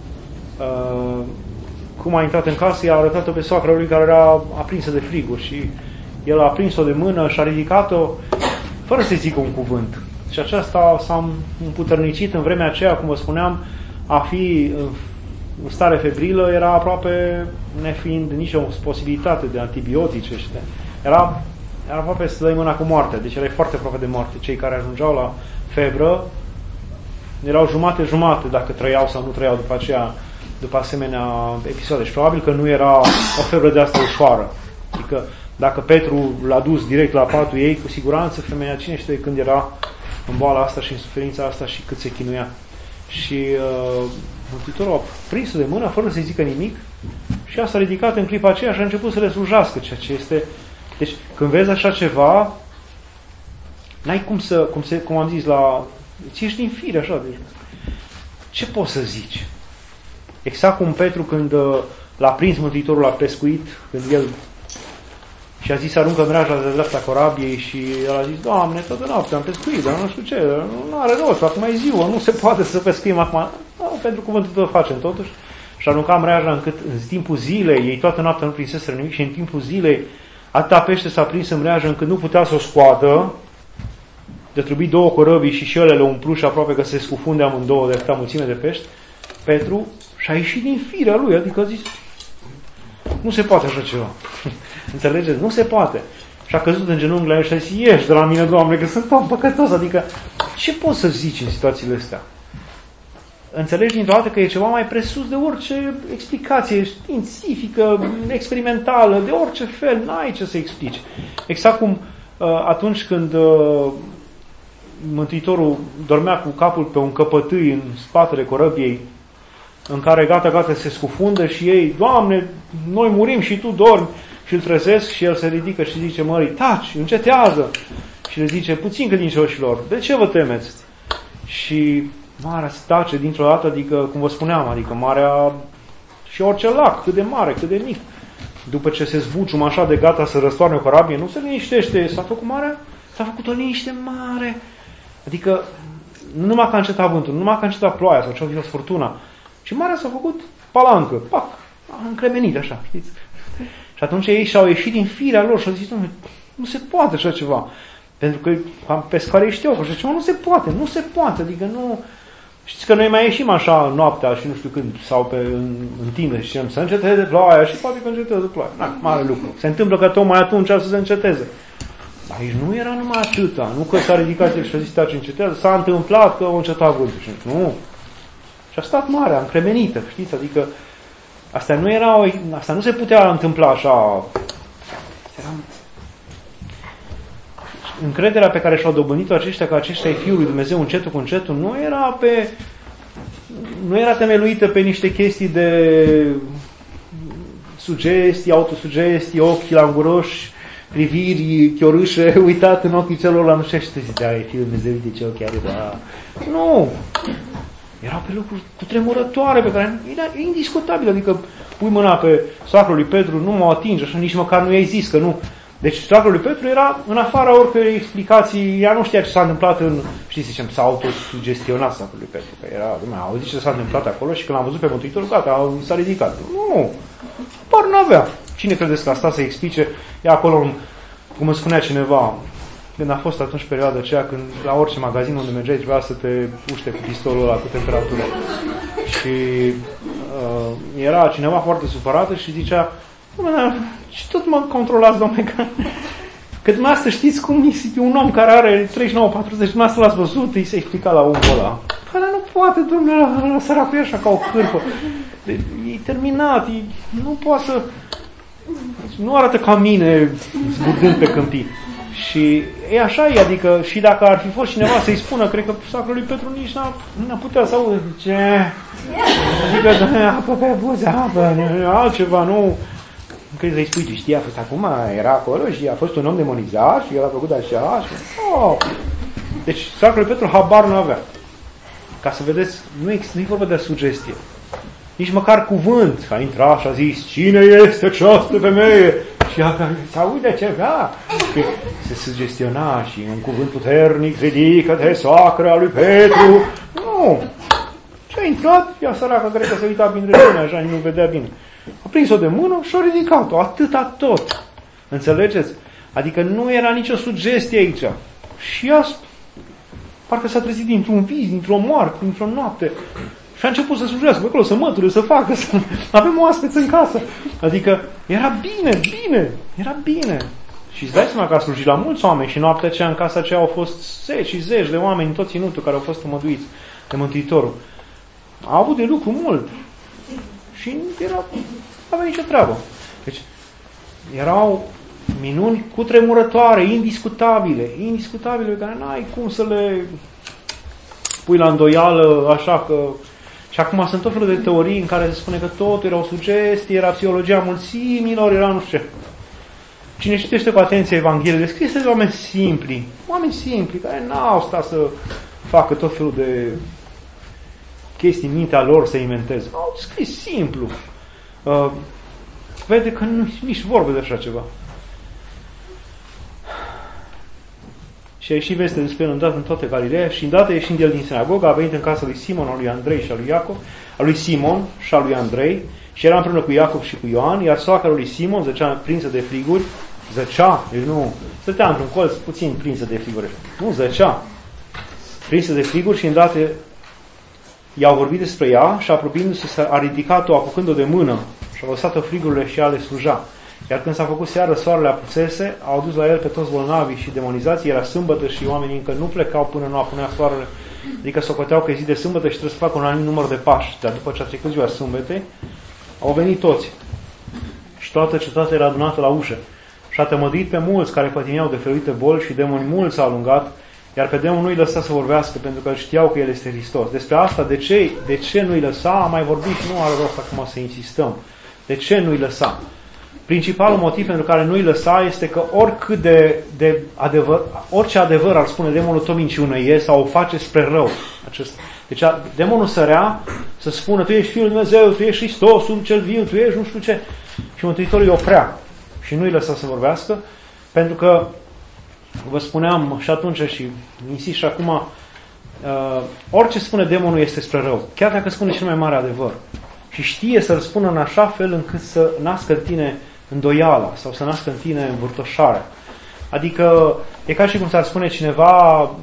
cum a intrat în casă, i-a arătat-o pe soacra lui care era aprinsă de friguri și el a aprins-o de mână și a ridicat-o fără să-i zică un cuvânt. Și aceasta s-a împuternicit în vremea aceea, cum vă spuneam, a fi în stare febrilă era aproape nefiind nicio posibilitate de antibiotice. Era aproape să dai mâna cu moartea, deci era foarte aproape de moarte. Cei care ajungeau la febră erau jumate dacă trăiau sau nu trăiau după aceea, după asemenea episoade. Și probabil că nu era o febră de asta ușoară. Adică dacă Petru l-a dus direct la patul ei, cu siguranță femeia, cine știe când era în boala asta și în suferința asta și cât se chinuia. Și Mântuitorul a prins-o de mână fără să-i zică nimic și a s-a ridicat în clipa aceea și a început să le slujească, ceea ce este... Deci când vezi așa ceva, n-ai cum am zis, ți ești din fire așa. Deci, ce poți să zici? Exact cum Petru când l-a prins Mântuitorul la pescuit, când el și a zis să aruncă mreaja de dreapta corabiei și el a zis, Doamne, toată noaptea am pescuit, dar nu știu ce, nu are rost, acum e ziua, nu se poate să pescuim acum. Pentru cuvântul tău facem totuși. Și arunca mreaja încât în timpul zilei, ei toată noaptea nu prinseseră nimic și în timpul zilei atâta pește s-a prins în mreajă încât nu putea să o scoată, de trebuie 2 corăbii și ele le umplu și aproape că se scufunde amândouă de atâta mulțime de pești. Petru și-a ieșit din firea lui, adică a zis, nu se poate așa ceva. Înțelegeți? Nu se poate. Și a căzut în genunchi la el și a zis, ieși de la mine, Doamne, că sunt om păcătos. Adică, ce poți să zici în situațiile astea? Înțelegi dintr-o dată că e ceva mai presus de orice explicație științifică, experimentală, de orice fel, n-ai ce să explici. Exact cum atunci când Mântuitorul dormea cu capul pe un căpătâi în spatele corăbiei, în care gata se scufundă și ei, Doamne, noi murim și tu dormi, și îl trezesc și el se ridică și zice mării, taci, încetează. Și le zice, puțin credincioșilor, de ce vă temeți? Și marea se tace dintr-o dată, adică, cum vă spuneam, adică marea și orice lac, cât de mare, cât de mic. După ce se zbuciumă așa de gata să răstoarne o corabie, nu se liniștește, s-a făcut marea, s-a făcut o liniște mare. Adică, nu numai că a încetat vântul, nu numai că a încetat ploaia sau ce-a fost furtuna, ci marea s-a făcut palancă, pac, a încremenit așa, știți? Și atunci ei și-au ieșit din firea lor și au zis, nu se poate așa ceva. Pentru că pescarii știau că așa ceva nu se poate, adică nu... Știți că noi mai ieșim așa noaptea și nu știu când, sau în tine și zicem să înceteze ploaia și poate că încetează ploaia. Na, mare lucru. Se întâmplă că tocmai atunci să se înceteze. Dar aici nu era numai atâta, nu că s-a ridicat el și a zis taci încetează, s-a întâmplat că a încetat vântul. Nu. Și a stat marea, încremenită, știți? Adică asta nu se putea întâmpla așa. Încrederea pe care și-au dobândit-o aceștia, că aceștia e Fiul lui Dumnezeu încetul cu încetul, nu era temeluită pe niște chestii de sugestii, autosugestii, ochi languroși, priviri chiorâșe, uitat în ochii celorlalți, nu știu ce zicea, e Fiul lui Dumnezeu, uite ce ochi are, da. Nu! Erau pe lucruri cutremurătoare pe care e indiscutabil, adică pui mâna pe sacrul lui Petru, nu mă atinge, așa nici măcar nu i-ai zis că nu. Deci sacrul lui Petru era în afara oricărei explicații, ea nu știa ce s-a întâmplat știți, zicem, s-a autosugestionat sacrul lui Petru, că era, auzit ce s-a întâmplat acolo și când l-am văzut pe Mântuitorul, gata, s-a ridicat. Nu, par n-avea. Cine credeți că a stat să explice? E acolo, cum îmi spunea cineva, când a fost atunci perioada aceea, când la orice magazin unde mergeai trebuia să te puște cu pistolul ăla, cu temperatură. Și era cineva foarte supărată și zicea, și tot mă controlați, dom'le, că dumneavoastră știți cum e un om care are 39-40, dumneavoastră l-ați văzut, îi se explica la omul ăla. Păi, nu poate, domnule, săracul e așa ca o cârpă. E terminat, nu poate să... Nu arată ca mine zburgând pe câmpii. Și e așa, adică și dacă ar fi fost cineva să-i spună, cred că sacrul lui Petru nici n-a putea să audă. Ce? Adică, apă pe buze, apă, altceva, nu... Crezi să-i spui, știi, a fost acum, era acolo și a fost un om demonizat și el a făcut așa și... Oh. Deci, sacrul lui Petru habar nu avea. Ca să vedeți, nu-i vorba de sugestie. Nici măcar cuvânt. A intrat și a zis, cine este această femeie? Și se aude ceva. Se sugestiona și un cuvânt puternic, ridică-te, soacră lui Petru. Nu. Și a intrat, ea săracă, cred că se uita printre tine, așa, nu vedea bine. A prins-o de mână și a ridicat-o, atâta tot. Înțelegeți? Adică nu era nicio sugestie aici. Și ea parcă s-a trezit dintr-un vis, dintr-o moarte, dintr-o noapte. Și a început să slujească pe acolo, să măture, să facă, să avem oaspeți în casă. Adică era bine. Și îți dai seama că a slujit la mulți oameni și noaptea aceea în casa aceea au fost zeci și zeci de oameni în tot ținutul care au fost înmăduiți de Mântuitorul. A avut de lucru mult. Și nu avea nicio treabă. Deci erau minuni cutremurătoare, indiscutabile, pe care n-ai cum să le pui la îndoială așa că... Și acum sunt tot felul de teorii în care se spune că totul era o sugestie, era psihologia mulțimilor, era nu știu ce. Cine citește cu atenție Evanghelie, scrise de oameni simpli, care n-au stat să facă tot felul de chestii în mintea lor să inventeze. Au scris simplu. Vede că nici vorbe de așa ceva. Și a ieșit veste despre el îndată în toată Galileea și îndată ieșind el din sinagogă a venit în casa lui Simon, a lui Andrei și a lui Iacov, a lui Simon și a lui Andrei și era împreună cu Iacov și cu Ioan, iar soacra lui Simon zăcea prinsă de friguri, deci nu, stătea într-un colț puțin prinsă de friguri, nu zăcea, prinsă de friguri și îndată i-au vorbit despre ea și apropiindu-se a ridicat-o, apucând-o de mână și a lăsat-o frigurile și ea le sluja. Iar când s-a făcut seară, soarele apusese, au dus la el pe toți bolnavii și demonizații, era sâmbătă și oamenii încă nu plecau până nu apunea soarele, adică socoteau că e zi de sâmbătă și trebuie să facă un anumit număr de pași. Dar după ce a trecut ziua sâmbetei, au venit toți. Și toată cetatea era adunată la ușă. Și a tămăduit pe mulți care pătimeau de feluite boli și demoni mulți s-au alungat, iar pe demon nu-i lăsa să vorbească, pentru că știau că el este Hristos. Despre asta, de ce nu-i lăsa, am mai vorbit și nu are rost acum să insistăm. De ce nu-i lăsa? Principalul motiv pentru care nu-i lăsa este că oricât de adevăr, orice adevăr ar spune demonul, tot minciună e sau o face spre rău. Deci demonul sărea să spună, tu ești Fiul lui Dumnezeu, tu ești Hristosul cel viu, tu ești nu știu ce. Și Mântuitorul îi oprea și nu-i lăsa să vorbească, pentru că vă spuneam și atunci și insist și acum, orice spune demonul este spre rău, chiar dacă spune cel mai mare adevăr. Și știe să-l spună în așa fel încât să nască în tine îndoiala sau să nască în tine învârtoșarea. Adică e ca și cum s-ar spune cineva,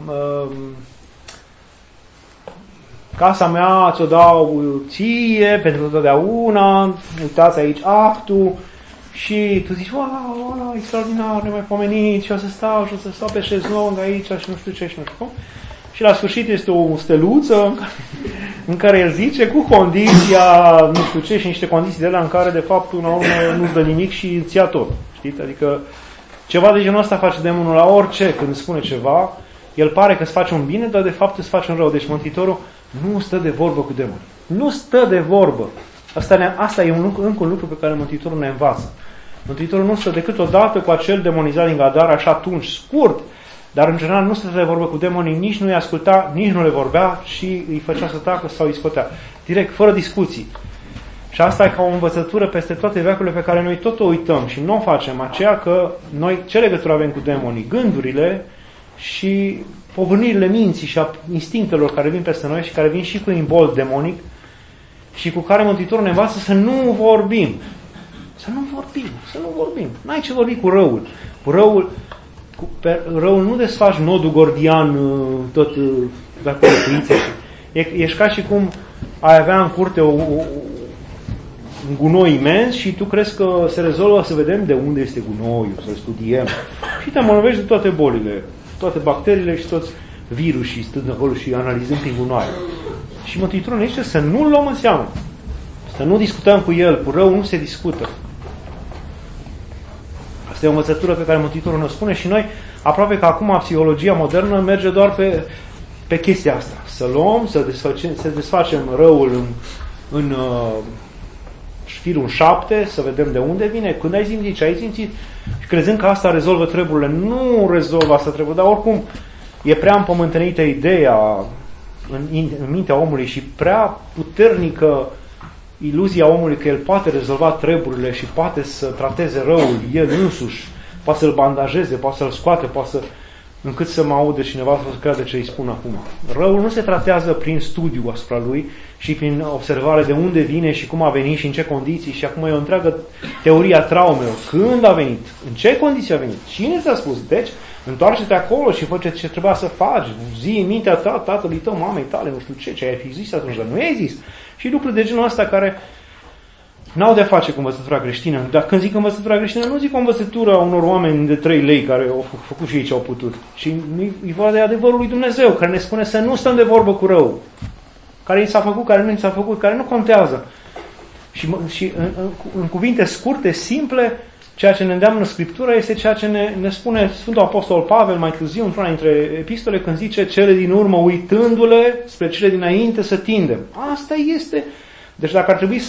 casa mea ți-o dau ție pentru totdeauna, uitați aici actul, și tu zici, wow, extraordinar, nemaipomenit, și o să stau pe șezlong aici și nu știu ce și nu știu cum. Și la sfârșit este o steluță în care el zice cu condiția, nu știu ce, și niște condiții de alea în care de fapt până la urmă nu-ți dă nimic și îți ia tot. Știți? Adică ceva de genul ăsta face demonul la orice, când îți spune ceva, el pare că îți face un bine, dar de fapt îți face un rău. Deci Mântuitorul nu stă de vorbă cu demonii. Nu stă de vorbă. Asta e încă un lucru pe care Mântuitorul ne învață. Mântuitorul nu stă decât odată cu acel demonizat din Gadara, și atunci, scurt, dar în general nu stă de vorbă cu demonii, nici nu îi asculta, nici nu le vorbea și îi făcea să tacă sau îi scotea. Direct, fără discuții. Și asta e ca o învățătură peste toate veacurile pe care noi tot o uităm și nu o facem. Aceea că noi ce legătură avem cu demonii? Gândurile și povârnirile minții și a instinctelor care vin peste noi și care vin și cu imbold demonic și cu care Mântuitorul ne învață să nu vorbim. Să nu vorbim. N-ai ce vorbi cu răul. Cu răul, răul nu desfaci nodul gordian tot de acolo cu ițe. Ești ca și cum ai avea în curte un gunoi imens și tu crezi că se rezolvă să vedem de unde este gunoiul, să-l studiem. Și te îmbolnăvești de toate bolile, toate bacteriile și toți virusii stând acolo și analizând prin gunoaie. Și Mântuitorul ne zice să nu-l luăm în seamă. Să nu discutăm cu el. Cu rău nu se discută. Asta e o învățătură pe care Mântuitorul ne spune și noi, aproape că acum psihologia modernă merge doar pe chestia asta. Să luăm, să desfacem răul în știrul în 7, să vedem de unde vine, când ai simțit, ce ai simțit, și crezând că asta rezolvă treburile. Nu rezolvă asta treburile, dar oricum e prea împământenită ideea în mintea omului și prea puternică iluzia omului că el poate rezolva treburile și poate să trateze răul el însuși, poate să-l bandajeze, poate să-l scoate, poate să, încât să mă aude cineva să creadă ce îi spun acum. Răul nu se tratează prin studiu asupra lui și prin observare de unde vine și cum a venit și în ce condiții, și acum e o întreagă teorie a traumelor. Când a venit? În ce condiții a venit? Cine ți-a spus? Deci, întoarce-te acolo și fă ce trebuia să faci. Zi în mintea ta, tatălui tău, mamei tale, nu știu ce ai fi zis atunci, dar nu există. Și lucruri de genul ăsta care n-au de-a face cu învățătura creștină. Dar când zic învățătura creștină, nu zic o învățătură a unor oameni de 3 lei care au făcut și ei ce au putut. Și e vorba de adevărul lui Dumnezeu, care ne spune să nu stăm de vorbă cu rău. Care i s-a făcut, care nu i s-a făcut, care nu contează. Și în cuvinte scurte, simple, ceea ce ne îndeamnă Scriptura este ceea ce ne spune Sfântul Apostol Pavel mai târziu într-una dintre epistole, când zice cele din urmă uitându-le spre cele dinainte să tindem. Asta este. Deci dacă ar trebui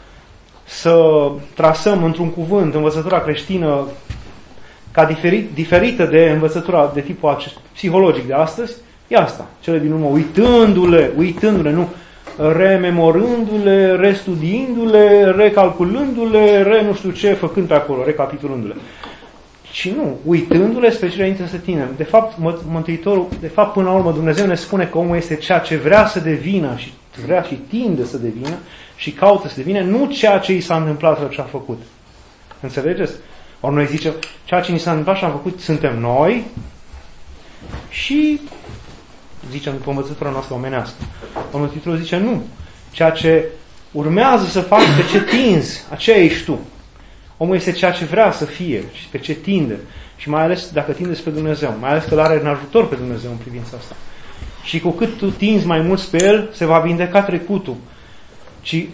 să trasăm într-un cuvânt învățătura creștină ca diferită de învățătura de tipul psihologic de astăzi, e asta. Cele din urmă uitându-le, nu rememorându-le, restudiindu-le, recalculându-le, nu știu ce, făcând pe acolo, recapitulându-le. Și nu, uitându-le spre cele înainte să tinem. De fapt, Mântuitorul, până la urmă, Dumnezeu ne spune că omul este ceea ce vrea să devină și vrea și tinde să devină și caută să devină, nu ceea ce i s-a întâmplat sau ce a făcut. Înțelegeți? Ori noi zicem, ceea ce ni s-a întâmplat și am făcut suntem noi și zicem după învățătura noastră omenească. Mântuitorul zice, nu. Ceea ce urmează să faci, pe ce tinzi, aceea ești tu. Omul este ceea ce vrea să fie și pe ce tinde. Și mai ales dacă tinde spre Dumnezeu. Mai ales că îl are în ajutor pe Dumnezeu în privința asta. Și cu cât tu tinzi mai mult spre El, se va vindeca trecutul. Și,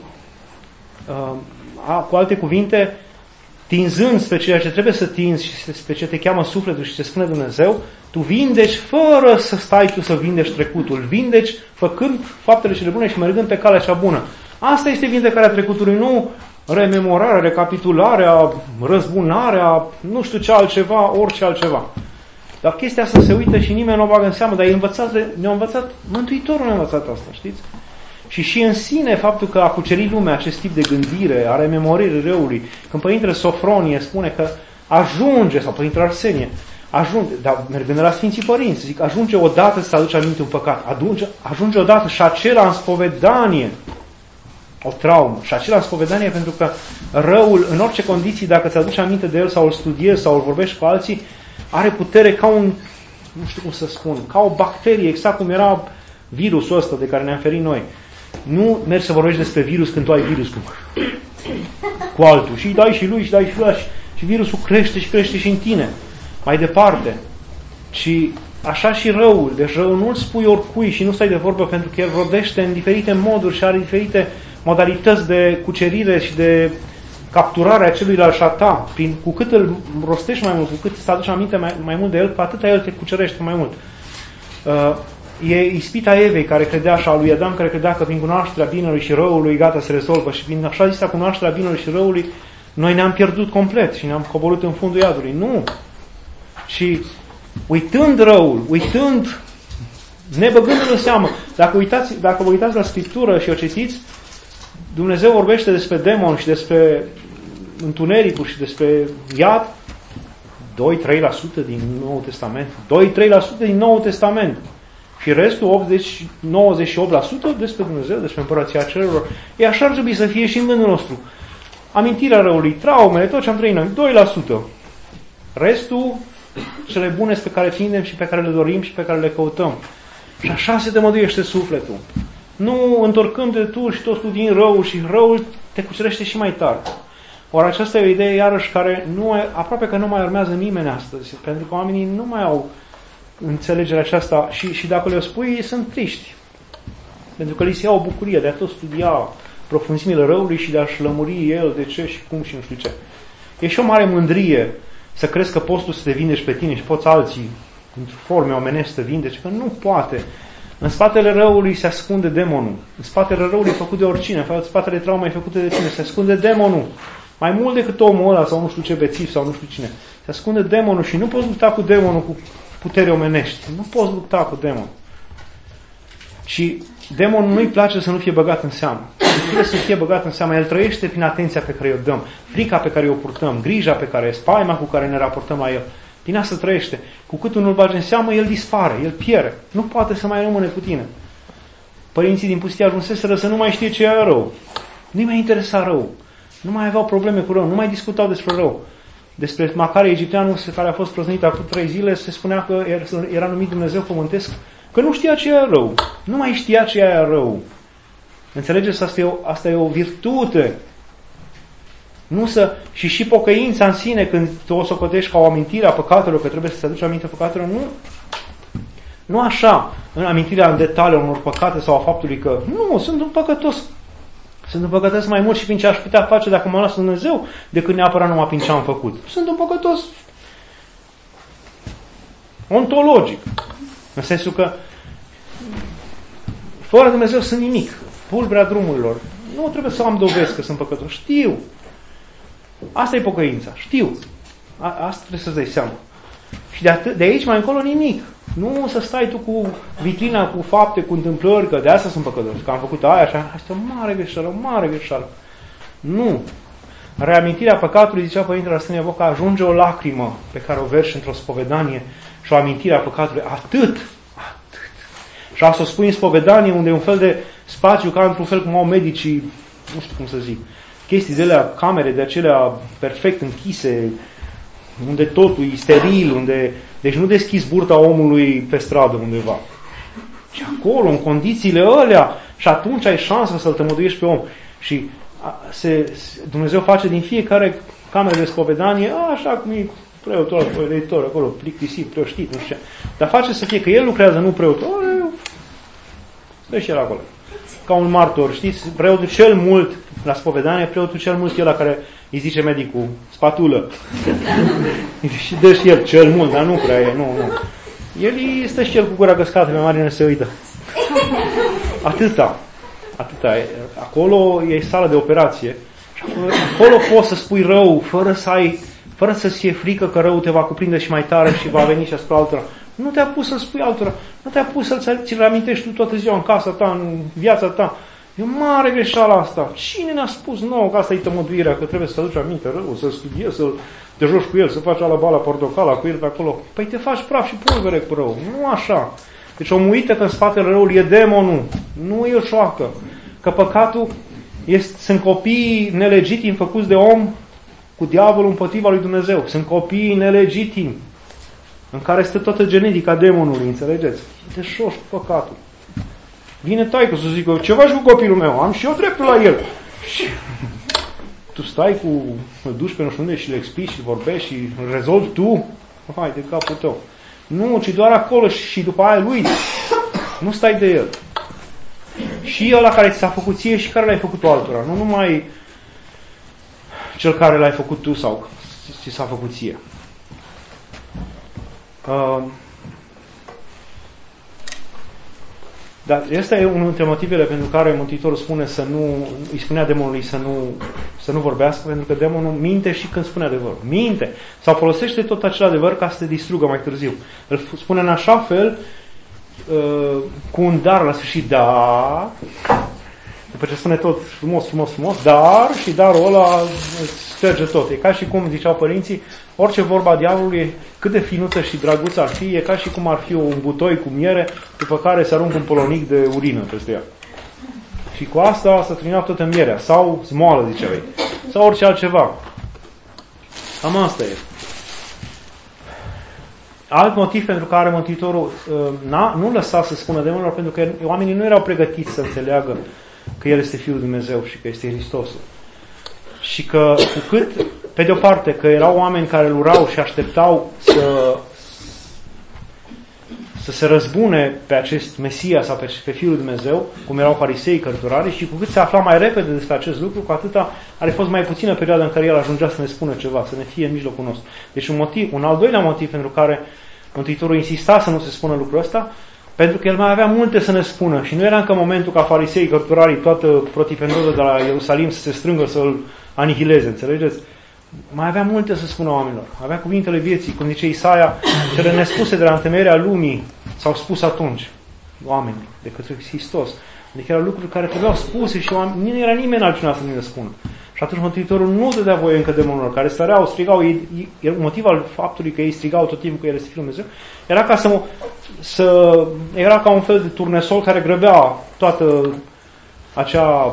cu alte cuvinte, tinzând spre ceea ce trebuie să tinzi și spre ce te cheamă sufletul și ce spune Dumnezeu, tu vindeci fără să stai tu să vindeci trecutul. Vindeci făcând faptele cele bune și mergând pe calea cea bună. Asta este vindecarea trecutului, nu rememorarea, recapitularea, răzbunarea, nu știu ce altceva, orice altceva. Dar chestia asta se uită și nimeni nu o bagă în seamă, dar ne-a învățat, Mântuitorul ne-a învățat asta, știți? Și în sine faptul că a cucerit lumea acest tip de gândire, a rememoririi răului, când Părintele Sofronie spune că ajunge, sau Părintele Arsenie, ajunge, dar mergând la Sfinții Părinți, zic, ajunge odată să aduce aminte un păcat, ajunge odată și acela în spovedanie, o traumă, și acela în spovedanie pentru că răul, în orice condiții, dacă ți aduce aminte de el sau îl studiezi sau îl vorbești cu alții, are putere ca un, nu știu cum să spun, ca o bacterie, exact cum era virusul ăsta de care ne-am ferit noi. Nu mergi să vorbești despre virus când tu ai virus cu altul. Și îi dai și lui, și dai și lui, și virusul crește și crește și în tine. Mai departe. Și așa și răul. Deci răul nu-l spui oricui și nu stai de vorbă, pentru că el rodește în diferite moduri și are diferite modalități de cucerire și de capturare a celuilalt și a ta. Cu cât îl rostești mai mult, cu cât îți aduci aminte mai mult de el, cu atâta el te cucerește mai mult. E ispita Evei care credea așa, lui Adam care credea că prin cunoașterea binelui și răului gata se rezolvă și prin așa zisea cunoașterea binelui și răului noi ne-am pierdut complet și ne-am coborât în fundul iadului. Nu! Și uitând răul, uitând, nebăgându-l în seamă, dacă vă uitați la Scriptură și o citiți, Dumnezeu vorbește despre demon și despre întunericul și despre iad 2-3% din Noul Testament. 2-3% din Noul Testament. Și restul, 98% despre Dumnezeu, despre Împărăția Cerurilor. E așa ar trebui să fie și în gândul nostru. Amintirea răului, traumele, tot ce am trăit noi, 2%. Restul, cele bune pe care tindem și pe care le dorim și pe care le căutăm. Și așa se tămăduiește sufletul. Nu întorcându-te tu și toți tu din rău și răul te cucerește și mai tare. Ori aceasta e o idee iarăși care aproape că nu mai urmează nimeni astăzi, pentru că oamenii nu mai au înțelegerea aceasta și dacă le spui, sunt triști. Pentru că li se ia o bucurie de a tot studia profunzimile răului și de a-și lămuri el de ce și cum și nu știu ce. E și o mare mândrie să crezi că poți tu să te vindeci pe tine și poți alții într-o forme omenești să vindeci, că nu poate. În spatele răului se ascunde demonul. În spatele răului e făcut de oricine, în spatele traumei făcute de cine, se ascunde demonul. Mai mult decât omul ăla sau nu știu ce bețiv sau nu știu cine. Se ascunde demonul și nu poți lupta cu demonul cu putere omenești. Nu poți lupta cu demonul. Și demonul nu-i place să nu fie băgat în seamă. Trebuie să fie băgat în seamă. El trăiește prin atenția pe care o dăm, frica pe care o purtăm, grija pe care, spaima cu care ne raportăm la el. Din asta trăiește. Cu cât nu-l bagi în seamă, el dispare, el pierde. Nu poate să mai rămâne cu tine. Părinții din pustie ajunseseră să nu mai știe ce e rău. Nu-i mai interesa rău. Nu mai aveau probleme cu rău. Nu mai discutau despre rău. Despre Macare egipteanul care a fost prăznit acum 3 zile, se spunea că era numit Dumnezeu pământesc, că nu știa ce e rău. Nu mai știa ce e rău. Înțelegeți? Asta e o virtute. Și pocăința în sine, când tu o socotești ca o amintire a păcatelor, că trebuie să-ți aduci aminte păcatelor, nu așa, în amintirea în detaliu unor păcate sau a faptului că nu, sunt un păcătos. Sunt un păcătos mai mult și prin ce aș putea face dacă mă las Dumnezeu, decât neapărat numai prin ce am făcut. Sunt un păcătos ontologic. În sensul că fără Dumnezeu sunt nimic. Pulberea drumurilor. Nu trebuie să am dovezi că sunt păcătos. Știu. Asta e pocăința. Știu. Asta trebuie să-ți dai seama. Și de aici mai încolo nimic. Nu să stai tu cu vitrina, cu fapte, cu întâmplări, că de asta sunt păcătos. Că am făcut aia, așa. Asta e o mare greșeală. Nu. Reamintirea păcatului, zicea Părintele Arsenie Boca, ajunge o lacrimă pe care o verși într-o spovedanie și o amintire a păcatului. Atât. Și asta o spui în spovedanie, unde e un fel de spațiu, ca într-un fel cum au medicii, nu știu cum să zic, chestii de alea, camere de acelea perfect închise, unde totul e steril, deci nu deschizi burta omului pe stradă undeva. Și acolo, în condițiile alea, și atunci ai șansă să-l tămăduiești pe om. Și Dumnezeu face din fiecare cameră de spovedanie, așa cum e preotul ăla, acolo, plictisit, preoștit, nu știu ce. Dar face să fie că el lucrează, nu preotul. Stă și el acolo. Ca un martor, știți? Preotul cel mult, la spovedanie, preotul cel mult e ăla care îi zice medicul, spatulă. Și dă și el cel mult, dar nu prea e, nu. El stă și el cu gura căscată pe marine, se uită. Atâta. Acolo e sala de operație. Și acolo poți să spui rău, fără să-ți fie frică că răul te va cuprinde și mai tare și va veni și asupra altora. Nu te-a pus să-l spui altora. Nu te-a pus să-ți reamintești tu toată ziua în casa ta, în viața ta. E o mare greșeală asta. Cine ne-a spus nouă că asta e tămăduirea, că trebuie să-l aduci aminte rău, să-l studiezi, să te joci cu el, să faci alabala portocala cu el pe acolo? Păi te faci praf și pulbere cu rău. Nu așa. Deci omul uită că în spatele răului e demonul. Nu e o șoacă. Că păcatul sunt copii nelegitimi făcuți de om cu diavolul împotriva lui Dumnezeu. Sunt copii nelegitimi în care stă toată genetica demonului, înțelegeți? Te șoși cu păcatul. Vine taică să zică, ce faci cu copilul meu? Am și eu dreptul la el. Și tu stai îl duci pe nu știu unde și le explici și vorbești și îl rezolvi tu? Hai de capul tău. Nu, ci doar acolo și după aia lui. Nu stai de el. Și ăla care ți s-a făcut ție și care l-ai făcut tu altora. Nu numai cel care l-ai făcut tu sau ți s-a făcut ție. Dar ăsta e unul dintre motivele pentru care Mântuitorul spune îi spunea demonului să nu vorbească, pentru că demonul minte și când spune adevărul. Minte. Sau folosește tot acel adevăr ca să te distrugă mai târziu. Îl spune în așa fel, cu un dar la sfârșit, da, după ce spune tot frumos, dar, și darul ăla șterge tot. E ca și cum, ziceau părinții, orice vorba diavolului, cât de finuță și drăguță ar fi, e ca și cum ar fi un butoi cu miere, după care se aruncă un polonic de urină peste ea. Și cu asta s-a terminat toată mierea, sau zmoală, ziceau ei, sau orice altceva. Cam asta e. Alt motiv pentru care Mântuitorul nu lăsa să spună demonilor, pentru că oamenii nu erau pregătiți să înțeleagă că El este Fiul lui Dumnezeu și că este Hristosul. Și că cu cât, pe de o parte, că erau oameni care îl urau și așteptau să se răzbune pe acest Mesia sau pe Fiul lui Dumnezeu, cum erau farisei, cărturarii, și cu cât se afla mai repede despre acest lucru, cu atâta ar fi fost mai puțină perioadă în care El ajungea să ne spună ceva, să ne fie în mijlocul nostru. Deci un al doilea motiv pentru care Mântuitorul insista să nu se spună lucrul ăsta, pentru că El mai avea multe să ne spună și nu era încă momentul ca farisei, cărturarii, toată protifendorul de la Ierusalim să se strângă să-L anihileze, înțelegeți? Mai avea multe să spună oamenilor. Avea cuvintele vieții, cum zice Isaia, cele nespuse de la întemeierea lumii s-au spus atunci oamenii de către Hristos. Adică erau lucruri care trebuiau spuse și nu era nimeni altcineva să nu le spună. Și atunci Mântuitorul nu dădea voie încă demonilor care stăreau, strigau, motivul al faptului că ei strigau tot timpul că El este Fiul Dumnezeu, era ca era ca un fel de turnesol care grăbea toată acea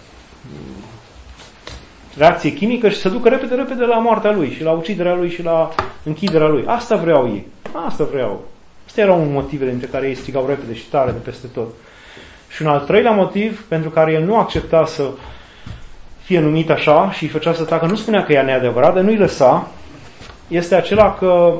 reacție chimică și să ducă repede la moartea lui și la uciderea lui și la închiderea lui. Asta vreau ei. Asta vreau. Astea erau motivele dintre care ei strigau repede și tare de peste tot. Și un al treilea motiv pentru care el nu accepta să fie numit așa și îi făcea să tacă, nu spunea că ea neadevărat, dar nu-i lăsa, este acela că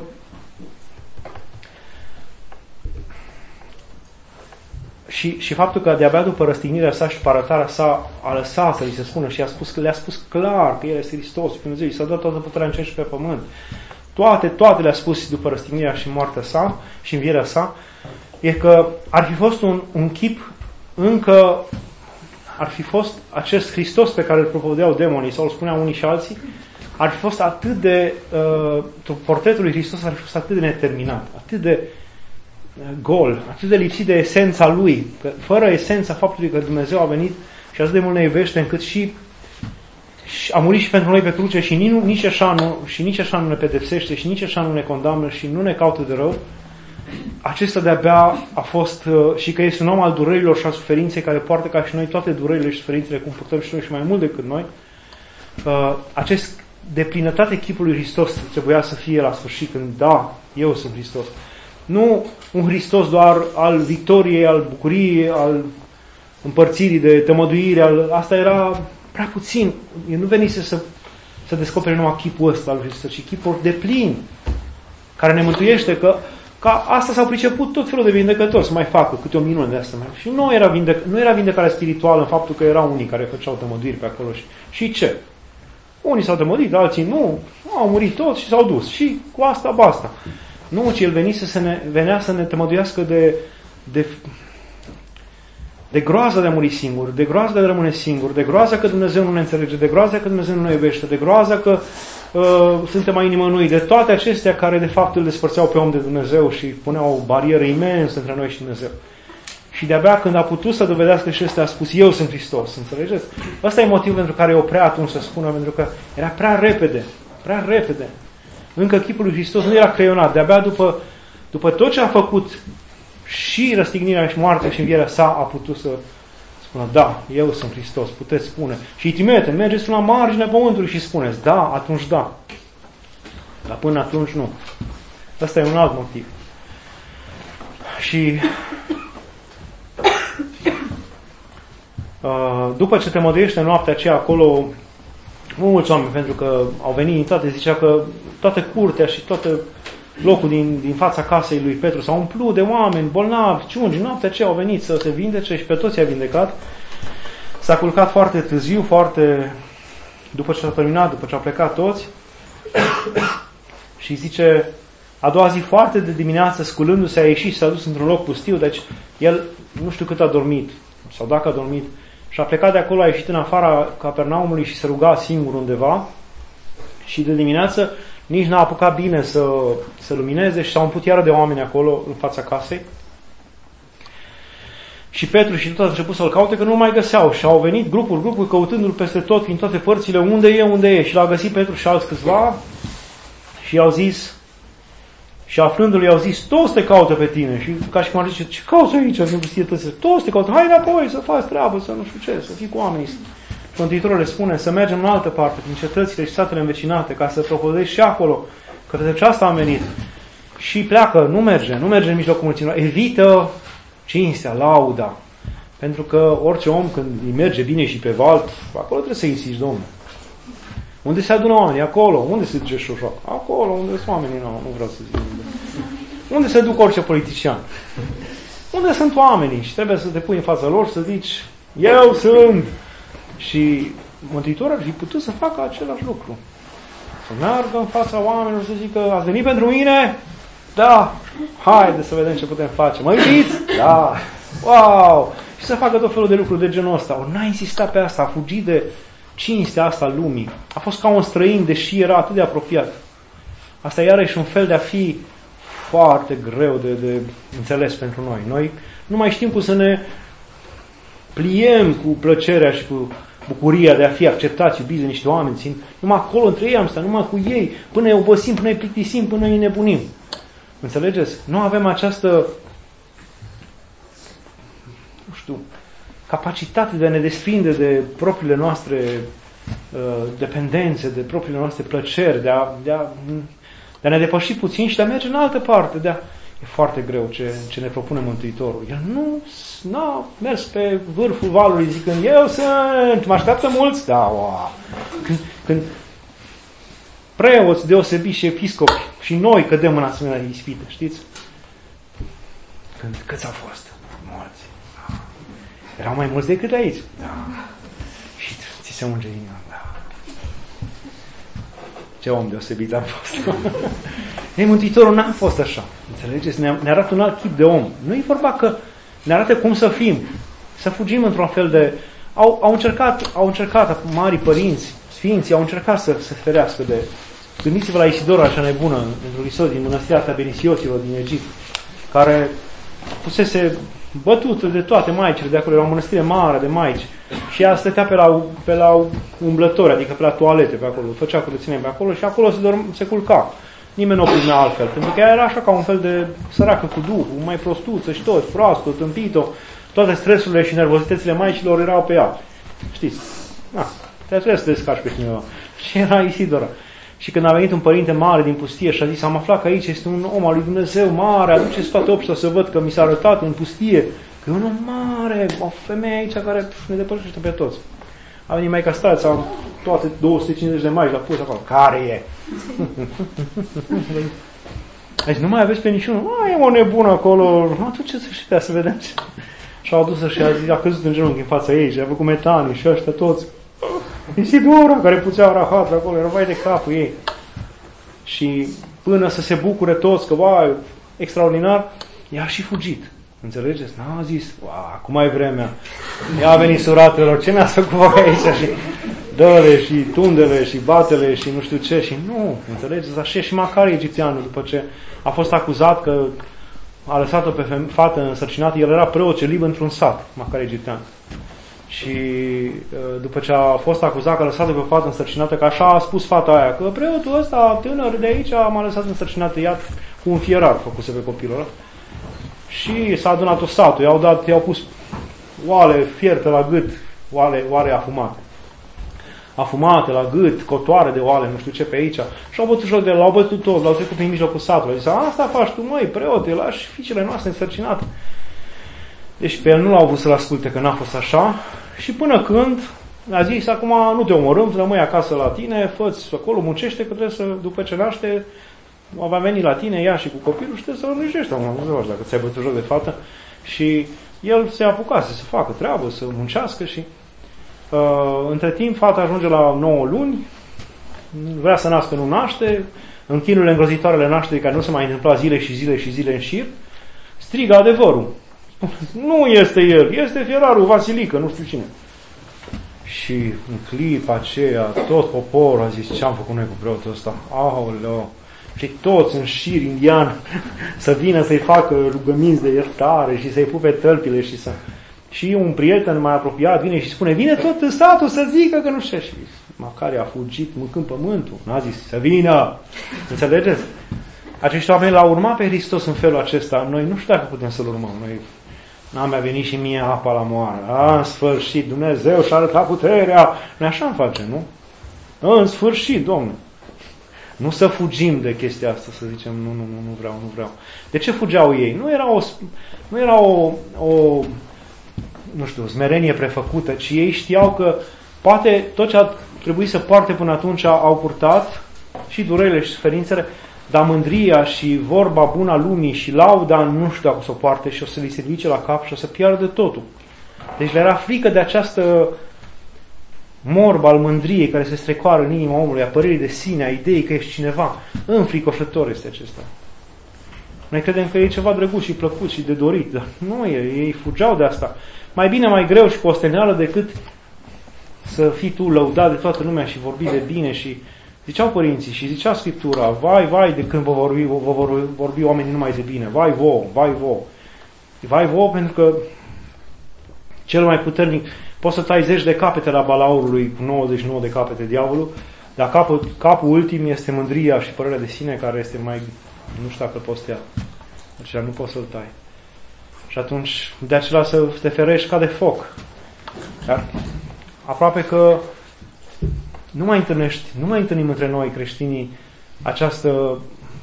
și faptul că de-abia după răstignirea sa și după arătarea sa a lăsat să li se spună și le-a spus clar că El este Hristos, Dumnezeu, i s-a dat toată puterea în cer și pe pământ. Toate le-a spus după răstignirea și moartea sa și învierea sa, e că ar fi fost un chip încă, ar fi fost acest Hristos pe care îl propovădeau demonii sau îl spuneau unii și alții, ar fi fost atât de, portretul lui Hristos ar fi fost atât de neterminat, atât de gol, atât de lipsit de esența Lui, că fără esența faptului că Dumnezeu a venit și atât de mult ne iubește încât și a murit și pentru noi pe cruce și nici așa nu ne pedepsește și nici așa nu ne condamnă și nu ne caută de rău, acesta de-abia a fost și că este un om al durerilor și al suferinței care poartă ca și noi toate durerile și suferințele, cum purtăm și noi și mai mult decât noi, acest de plinătate chipului Hristos trebuia să fie la sfârșit când da, eu sunt Hristos. Nu un Hristos doar al victoriei, al bucuriei, al împărțirii de tămăduire, asta era prea puțin. El nu venise să descopere numai chipul ăsta al Hristos, ci chipul deplin, care ne mântuiește, că ca asta s-au priceput tot felul de vindecători să mai facă câte o minune de asta. Și nu era vindecare spirituală în faptul că erau unii care făceau tămăduiri pe acolo. Și ce? Unii s-au tămăduit, alții nu, au murit toți și s-au dus. Și cu asta basta. Nu, ci El venea să ne tămăduiască de groaza de a muri singur, de groaza de a rămâne singur, de groaza că Dumnezeu nu ne înțelege, de groaza că Dumnezeu nu ne iubește, de groaza că suntem mai nimănui, de toate acestea care de fapt îl despărțeau pe om de Dumnezeu și puneau o barieră imensă între noi și Dumnezeu. Și de-abia când a putut să dovedească și ăsta a spus, eu sunt Hristos, înțelegeți? Ăsta e motivul pentru care oprea atunci să spună, pentru că era prea repede. Încă chipul lui Hristos nu era creionat. De-abia după tot ce a făcut și răstignirea și moartea și învierea sa, a putut să spună, da, eu sunt Hristos, puteți spune. Și îi trimite, mergeți la marginea pământului și spuneți, da, atunci da. Dar până atunci nu. Ăsta e un alt motiv. Și după ce te măduiește noaptea aceea acolo, mulți oameni, pentru că au venit în toate, zicea că toată curtea și toată locul din fața casei lui Petru s-a umplut de oameni bolnavi, ciungi, noaptea ce au venit să se vindece și pe toți i-a vindecat. S-a culcat foarte târziu, după ce s-a terminat, după ce au plecat toți. Și zice, a doua zi foarte de dimineață, sculându-se, a ieșit și s-a dus într-un loc pustiu, deci el nu știu cât a dormit, sau dacă a dormit, și a plecat de acolo, a ieșit în afara Capernaumului și se ruga singur undeva și de dimineață nici n-a apucat bine să lumineze și s-au umplut iară de oameni acolo în fața casei. Și Petru și tot a început să-l caute, că nu mai găseau. Și au venit grupuri, căutându-l peste tot, prin toate părțile, unde e. Și l-a găsit Petru și alți câțiva și i-au zis, și aflându-l i-au zis, toți te caută pe tine. Și ca și cum ar zice, ce cauți aici? Toți te caută, hai înapoi să faci treabă, să nu știu ce, să fii cu oamenii. Și Mântuitorul le spune să mergem în altă parte, prin cetățile și satele învecinate, ca să propozești și acolo, că de asta am venit. Și pleacă, nu merge în mijlocul mulțimilor, evită cinstea, lauda. Pentru că orice om, când îi merge bine și pe val, acolo trebuie să insisti, Domnule. Unde se adună oamenii? Acolo. Unde se duce și o joacă? Acolo, unde sunt oamenii? Nu vreau să zic. Unde se duc orice politician? Unde sunt oamenii? Și trebuie să te pui în fața lor și să zici, eu sunt. Și Mântuitorul ar fi putut să facă același lucru. Să meargă în fața oamenilor și să zică, ați venit pentru mine? Da. Haide să vedem ce putem face. Mă iubiți? Da. Wow! Și să facă tot felul de lucruri de genul ăsta. Ori n-a insistat pe asta, a fugit de cinstea asta a lumii. A fost ca un străin, deși era atât de apropiat. Asta iarăși un fel de a fi foarte greu de înțeles pentru noi. Noi nu mai știm cum să ne pliem cu plăcerea și cu bucuria de a fi acceptați, iubiți de niște oameni. Numai acolo între ei am stat, numai cu ei, până îi obosim, până îi plictisim, până îi nebunim. Înțelegeți? Nu avem această, nu știu, capacitate de a ne desprinde de propriile noastre dependențe, de propriile noastre plăceri, de a ne depăși puțin și de a merge în altă parte. E foarte greu ce ne propune Mântuitorul. El nu a mers pe vârful valului zicând, eu sunt, mă așteaptă mulți? Da, wow. Când preoți deosebiți și episcopi și noi cădem în asemenea ispite, știți? Câți au fost? Mulți. Erau mai mulți decât aici. Da. Și ți se unge inima. Da. Ce om deosebit a fost. Ei, Mântuitorul n-a fost așa. Înțelegeți? Ne arată un alt tip de om. Nu e vorba că ne arată cum să fim. Să fugim într-un fel de... Au încercat marii părinți, sfinții, au încercat să se ferească de... Gândiți-vă la Isidora, cea nebună, într-o Hristos, din mănăstirea Tabernicioților din Egipt, care fusese bătută de toate maicile de acolo, era o mănăstire mare de maici. Și ea stătea pe la umblători, adică pe la toalete pe acolo, făcea curățenie pe acolo și acolo se culca. Nimeni nu o primea altfel, pentru că ea era așa ca un fel de săracă cu Duhul, mai prostuță și tot, proastă, tâmpit-o. Toate stresurile și nervozitățile maicilor erau pe ea. Știți? Trebuie să descarci pe cineva. Și era Isidora. Și când a venit un părinte mare din pustie și a zis, am aflat că aici este un om al lui Dumnezeu mare, aduceți toate obștea să văd că mi s-a arătat în pustie, că e un om mare, o femeie aici care ne depășește pe toți. A venit Maica Stați, am toate 250 de maici, l-a pus acolo. Care e? Deci nu mai aveți pe niciunul. E o nebună acolo. Atunci să vedem ce. Și au dus-o și a căzut în genunchi în fața ei și a făcut metanii și ăștia toți. Isidora, care puțea rahat acolo, era vai de capul ei. Și până să se bucure toți că, extraordinar, ea a și fugit. Înțelegeți? N-a zis, acum e vremea. Ia a venit suratelor, ce mi-ați făcut voi aici? Și dă-le și tunde-le și bate-le și nu știu ce. Și nu, înțelegeți? Așa și Macari egipteanul, după ce a fost acuzat că a lăsat-o pe fată însărcinată, el era preot celib într-un sat, Macari egiptean. Și după ce a fost acuzat că a lăsat-o pe fată însărcinată, că așa a spus fata aia, că preotul ăsta tânăr de aici m-a lăsat însărcinată, ea cu un fierar făcuse pe copilul ăla. Și s-a adunat tot satul, i-au pus oale fierte la gât, oare afumate la gât, cotoare de oale, nu știu ce pe aici. Și au bătut joc de el, l-au bătut toți, l-au trecut prin mijlocul satului. Au zis, asta faci tu, măi, preote, lași fiicele noastre însărcinate. Deci pe el nu l-au vrut să-l asculte, că n-a fost așa. Și până când a zis, acum nu te omorâm, rămâi acasă la tine, fă-ți acolo, muncește, că trebuie să, după ce naște, va veni la tine, ea și cu copilul și te să-l îngrijești, dacă ți-ai bătut joc de fată. Și el se apucase să facă treabă, să muncească și între timp fata ajunge la 9 luni, vrea să nască, nu naște, în chinurile îngrozitoarele nașterii care nu se mai întâmpla zile și zile și zile în șir, strigă adevărul. Nu este el, este fierarul Vasilică, nu știu cine. Și în clipa aceea, tot poporul a zis, ce-am făcut noi cu preotul ăsta? Aoleo! Și toți în șir indian să vină să-i facă rugăminți de iertare și să-i pupe tălpile și să... Și un prieten mai apropiat vine și spune, vine tot statul să zică că nu știu. Și Macari a fugit mâncând pământul. N-a zis, să vină! Înțelegeți? Acești oameni l-au urmat pe Hristos în felul acesta. Noi nu știu dacă putem să-L urmăm. Noi n-am mai venit și mie apa la moară. În sfârșit, Dumnezeu și-a arătat puterea. Noi așa îmi facem, nu? În sfârșit, Domnule. Nu să fugim de chestia asta, să zicem, nu vreau. De ce fugeau ei? Nu era o nu știu, smerenie prefăcută, ci ei știau că poate tot ce a trebuit să poarte până atunci au purtat, și durerile și suferințele, dar mândria și vorba bună a lumii și lauda nu știu dacă o să o poarte și o să li se ridice la cap și o să piardă totul. Deci le era frică de această morbă al mândriei care se strecoară în inima omului, a părerii de sine, a ideii că ești cineva. Înfricoșător este acesta. Noi credem că e ceva drăguț și plăcut și de dorit, dar nu e, ei fugeau de asta. Mai bine, mai greu și posteneală decât să fii tu lăudat de toată lumea și vorbi de bine și ziceau părinții și zicea Scriptura, vai de când vă vorbi oamenii numai de bine, vai vouă, pentru că cel mai puternic, poți să tai 10 de capete la balaurului cu 99 de capete diavolul, dar capul ultim este mândria și părerea de sine care este mai, nu știu dacă poți tăia, aceea nu poți să-l tai. Și atunci de acela să te ferești ca de foc. Dar aproape că nu mai întâlnim între noi creștinii această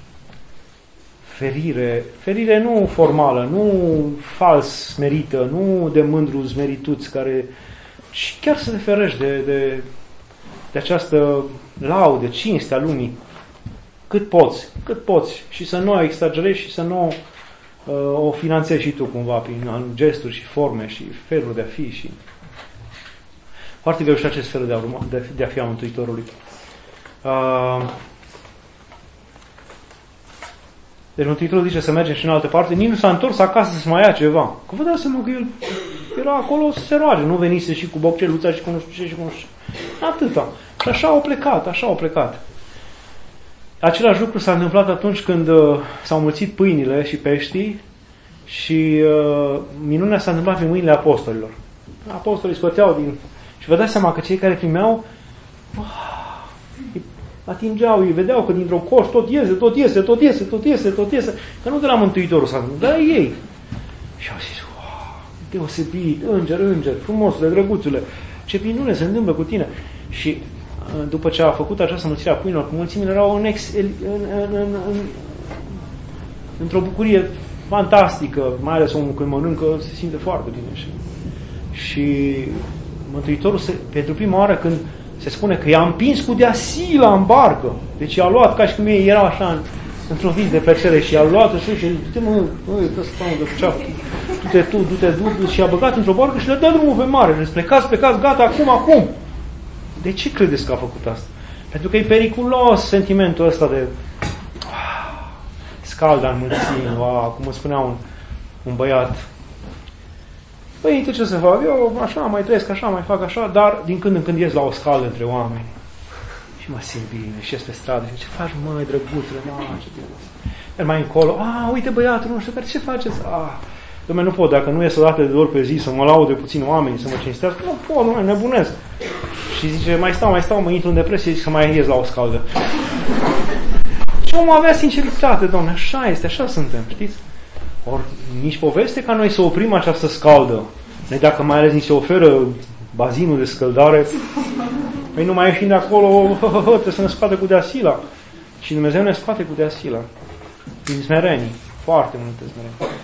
ferire nu formală, nu fals smerită, nu de mândru smerituți, ci chiar să te ferești de această laudă, cinste a lumii, cât poți și să nu o exagerezi și să nu o finanțezi și tu cumva prin gesturi și forme și feluri de a fi și foarte greu și acest fel de a fi a Mântuitorului. Deci Mântuitorul zice să mergem și în altă parte, nici nu s-a întors acasă să mai ia ceva. Că vă dați seama că el era acolo să se roage, nu venise și cu bocceluța și cu nu știu ce și cu nu știu ce. Atâta. Și așa au plecat. Același lucru s-a întâmplat atunci când s-au mulțit pâinile și peștii și minunea s-a întâmplat prin mâinile apostolilor. Apostolii scoteau din... Și vă dați seama că cei care primeau atingeau, îi vedeau că dintr-o coș tot iese, că nu de la Mântuitorul s-a întâmplat, dar ei. Și au zis, deosebit, înger, frumosule, drăguțule, ce minune se întâmplă cu tine. Și după ce a făcut această mulțire a pâinilor, cu mulțimile erau într-o bucurie fantastică, mai ales omul când mănâncă, se simte foarte bine. Și Mântuitorul, pentru prima oară când se spune că i-a împins cu deasila în barcă, deci i-a luat ca și cum ei erau așa într-un vis de plăcere și i-a luat și du-te și i-a băgat într-o barcă și le-a dat drumul pe mare. Deci plecați, gata, acum. De ce credeți că a făcut asta? Pentru că e periculos sentimentul ăsta de scalda în mulțime, cum îmi spunea un băiat. Păi, ce să fac? Eu așa mai trăiesc, așa mai fac așa, dar din când în când ies la o scală între oameni și mă simt bine și ies pe stradă și ce faci, măi, drăguțule, ce bine. Iar mai încolo, uite băiatul, nu știu, ce faceți? Dom'le, nu pot, dacă nu ies o dată de ori pe zi să mă laude puțin oamenii, să mă cinstească, nu pot, dom'le, nebunesc. Și zice, mai stau, mă intru în depresie și să mai ies la o scaldă. Și omul avea sinceritate, dom'le, așa este, așa suntem, știți? Ori nici poveste ca noi să oprim această scaldă. Noi dacă mai ales ni se oferă bazinul de scăldare, păi nu mai ieșim de acolo, trebuie să ne scoate cu deasila. Și Dumnezeu ne scoate cu deasila. Din smerenii, foarte multe smerenii.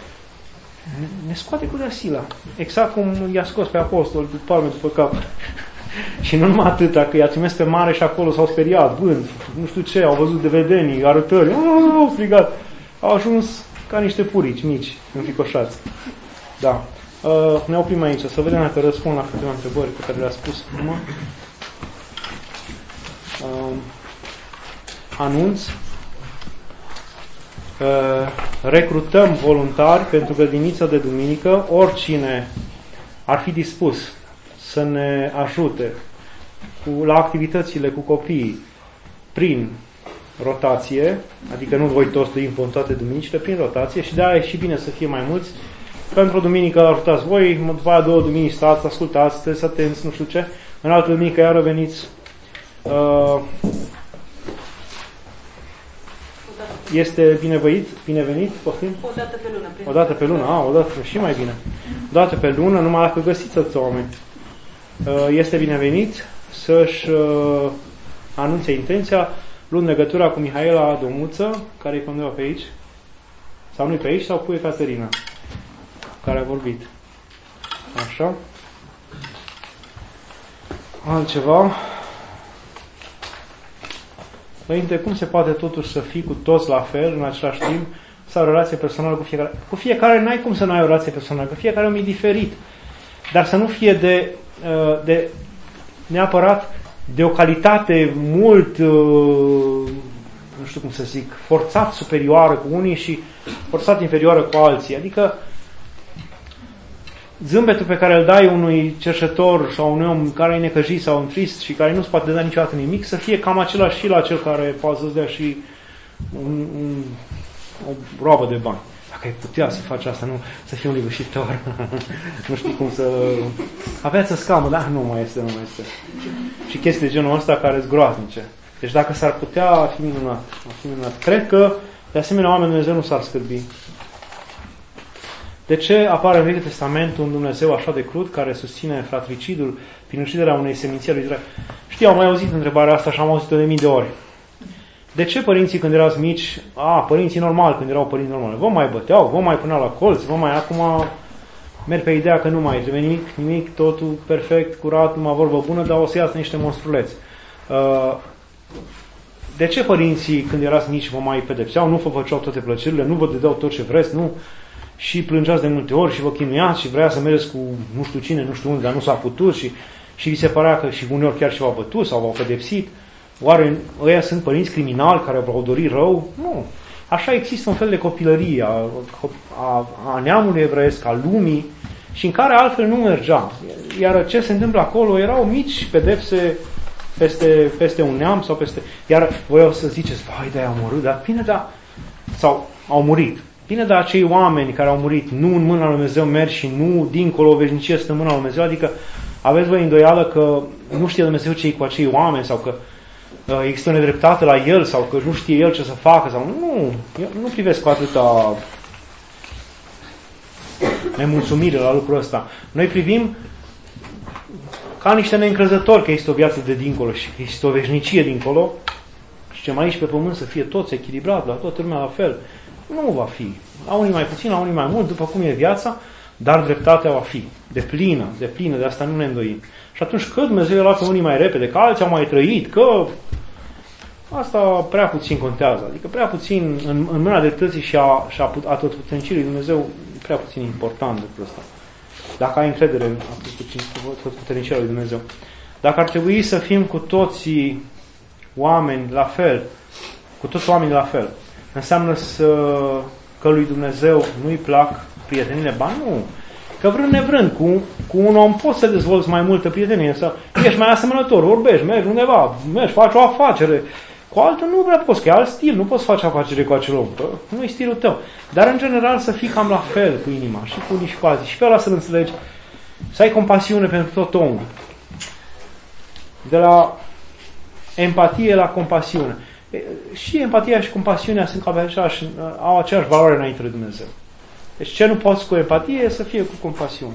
Ne scoate cu deasila. Exact cum i-a scos pe apostol cu palme după cap. Și nu numai atâta, că i-a trimis pe mare și acolo s-au speriat, bând, nu știu ce, au văzut devedenii, arătări, au strigat. Au ajuns ca niște purici mici, înficoșați. Da. Ne oprim aici, să vedem dacă răspund la câteva întrebări pe care le-a spus acum. Anunț. Recrutăm voluntari pentru grădinița de duminică. Oricine ar fi dispus să ne ajute la activitățile cu copiii prin rotație, adică nu voi toți trăim în toate duminicile, prin rotație, și de-aia e și bine să fie mai mulți. Pentru o duminică ajutați voi, după aia 2 duminici stați, ascultați, sunteți atenți, nu știu ce. În altă duminică iară veniți. Este binevenit, poftim? O dată pe lună. O dată pe lună, o dată și mai bine. O dată pe lună, numai dacă găsiți alți oameni. Este binevenit să-și anunțe intenția, luând legătura cu Mihaela Domuță, care e pe undeva pe aici, sau nu pe aici, sau cu Ecaterina, care a vorbit. Așa. Altceva. Părinte, cum se poate totuși să fii cu toți la fel, în același timp, să ai o relație personală cu fiecare? Cu fiecare n-ai cum să nu ai o relație personală, că fiecare om e diferit. Dar să nu fie de neapărat de o calitate mult, nu știu cum să zic, forțat superioară cu unii și forțat inferioară cu alții. Adică zâmbetul pe care îl dai unui cerșetor sau unui om care e necăjit sau un trist și care nu-ți poate da niciodată nimic, să fie cam același și la cel care poate să-ți dea și o roabă de bani. Dacă ai putea să faci asta, nu să fii un livășitor. Nu știu cum să... Aveți să scamă, dar nu mai este. Și chestii de genul ăsta care sunt groaznice. Deci dacă s-ar putea, ar fi minunat. Cred că, de asemenea, oamenii Dumnezeu nu s-ar scârbi. De ce apare în Vechiul Testament un Dumnezeu așa de crud care susține fratricidul prin uciderea unei seminții a lui Israel? Știu, am mai auzit întrebarea asta și am auzit-o de mii de ori. De ce părinții când erați mici, părinții normali, când erau părinți normali, vă mai băteau, vă mai puneau la colț, acum merg pe ideea că nu mai trebuie nimic, totul perfect, curat, numai vorbă bună, dar o să iasă niște monstruleți. De ce părinții când erați mici vă mai pedepseau, nu vă făceau toate plăcerile, nu vă dădeau tot ce vreți, nu? Și plângeați de multe ori și vă chinuiați și vrea să mergeți cu nu știu cine, nu știu unde, dar nu s-a putut și vi se părea că și uneori chiar și v-au bătut sau v-au pedepsit. Oare ăia sunt părinți criminali care v-au dorit rău? Nu. Așa există un fel de copilărie a neamului evreiesc, a lumii, și în care altfel nu mergea. Iar ce se întâmplă acolo erau mici pedepse peste un neam sau peste... Iar voi o să ziceți, vai, de-aia au murit, dar bine, sau au murit. Bine, dar acei oameni care au murit nu în mâna lui Dumnezeu merg și nu dincolo o veșnicie stă în mâna lui Dumnezeu, adică aveți voi îndoială că nu știe Dumnezeu ce e cu acei oameni sau că există o nedreptate la el sau că nu știe el ce să facă sau nu privesc cu atâta nemulțumire la lucrul ăsta. Noi privim ca niște neîncrezători că există o viață de dincolo și că există o veșnicie dincolo și ce mai aici pe pământ să fie toți echilibrat, la toată lumea la fel. Nu va fi. La unii mai puțin, la unii mai mult, după cum e viața, dar dreptatea va fi de plină, de asta nu ne îndoim. Și atunci că Dumnezeu i-a luat pe unii mai repede, că alții au mai trăit, că asta prea puțin contează. Adică prea puțin în mâna dreptății și a totputernicii Dumnezeu, prea puțin important lucrul ăsta. Dacă ai încredere în totputernicia lui Dumnezeu. Dacă ar trebui să fim cu toții oameni la fel, cu toți oamenii la fel, înseamnă că lui Dumnezeu nu-i plac prietenile? Ba nu. Că vrând nevrând, cu un om poți să dezvolți mai multă prietenie, să ești mai asemănător, vorbești, mergi undeva, faci o afacere. Cu altul nu prea poți, că e alt stil, nu poți face afacere cu acel om, că nu e stilul tău. Dar în general să fii cam la fel cu inima, și cu unii și cu alții. Și pe ăla să-l înțelegi, să ai compasiune pentru tot omul. De la empatie la compasiune. Și empatia și compasiunea sunt au aceeași valoare înainte de Dumnezeu. Deci ce nu poți cu empatie să fie cu compasiune.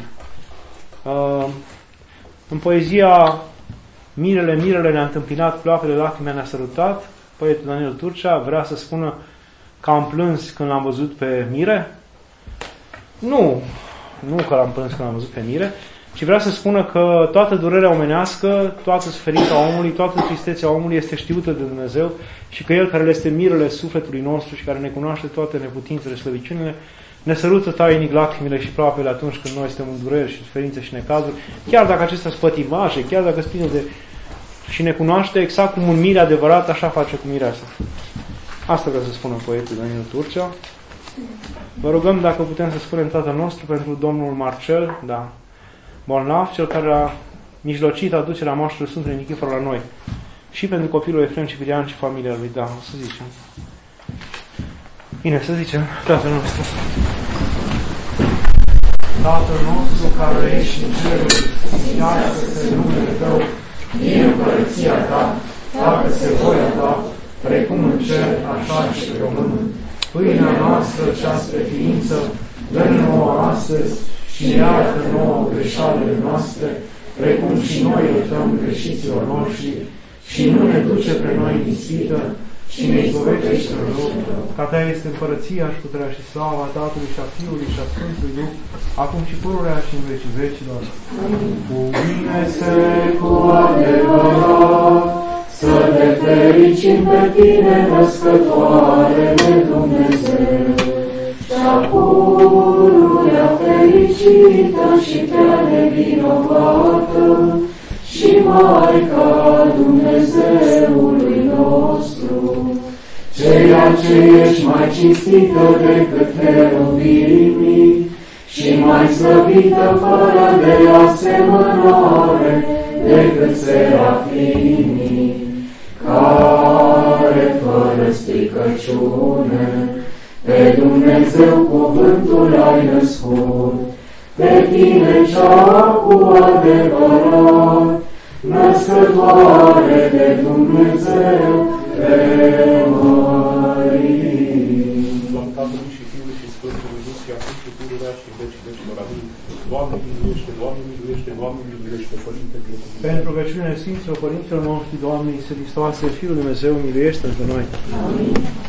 În poezia Mirele ne-a întâmpinat, ploapele lacrime ne-a sărutat, poetul Daniel Turcea vrea să spună că am plâns când l-am văzut pe Mire. Nu că l-am plâns când l-am văzut pe Mire, Și vrea să spună că toată durerea omenească, toată suferința omului, toată tristețea omului este știută de Dumnezeu și că El, care le este mirele sufletului nostru și care ne cunoaște toate neputințele, slăbiciunile, ne sărută tainic lacrimile și ploapele atunci când noi suntem în dureri și suferințe și necazuri, chiar dacă acestea sunt pătimașe, chiar dacă sunt pline de... și ne cunoaște exact cum un mire adevărat, așa face cu mireasa. Asta vrea să spună poetul Danil Turcea. Vă rugăm dacă putem să spunem Tatăl nostru pentru domnul Marcel, da, bolnav, cel care a mijlocit aducerea moaștelui Sfântului Nichifor la noi. Și pentru copilul Efrem Ciprian și familia lui, da, o să zicem. Bine, să zicem Tatăl nostru. Tatăl nostru care ești în ceruri, sfințească-se numele Tău, vie împărăția Ta, facă-se voia Ta, precum în cer, așa și pe pământ. Pâinea noastră, cea spre ființă, dă-ne nouă astăzi și ne iartă nouă greșalele noastre, precum și noi iertăm greșiților noștri, și nu ne duce pe noi în ispită, și ne izbăvește în rău. Ca Ta este împărăția și puterea și slava Tatălui și a Fiului și a Sfântului Duh, acum și pururea și în vecii vecilor. Cu bine se cu adevărat, să ne fericim pe Tine, Născătoare de Dumnezeu, și-a pururea fericită și prea nevinovată, și Maica Dumnezeului nostru, ceea ce ești mai cinstită decât cherubimii și mai slăvită fără de asemănare decât serafimii, care fără stricăciune pe Dumnezeu cuvântul ai născut, pe Tine cea cu adevărat, Născătoare de Dumnezeu, pe Marie. Doamne Tatălui și Fiului și Sfântului Duh, și acum și pururea și în vecii vecilor. Amin. Doamne miluiește, Doamne miluiește, Doamne miluiește, Părinte binecuvântat. Pentru rugăciunile Sfinților Părinților noștri, Doamne Iisuse Hristoase, Fiul Dumnezeu, miluiește-ne pe noi. Amin.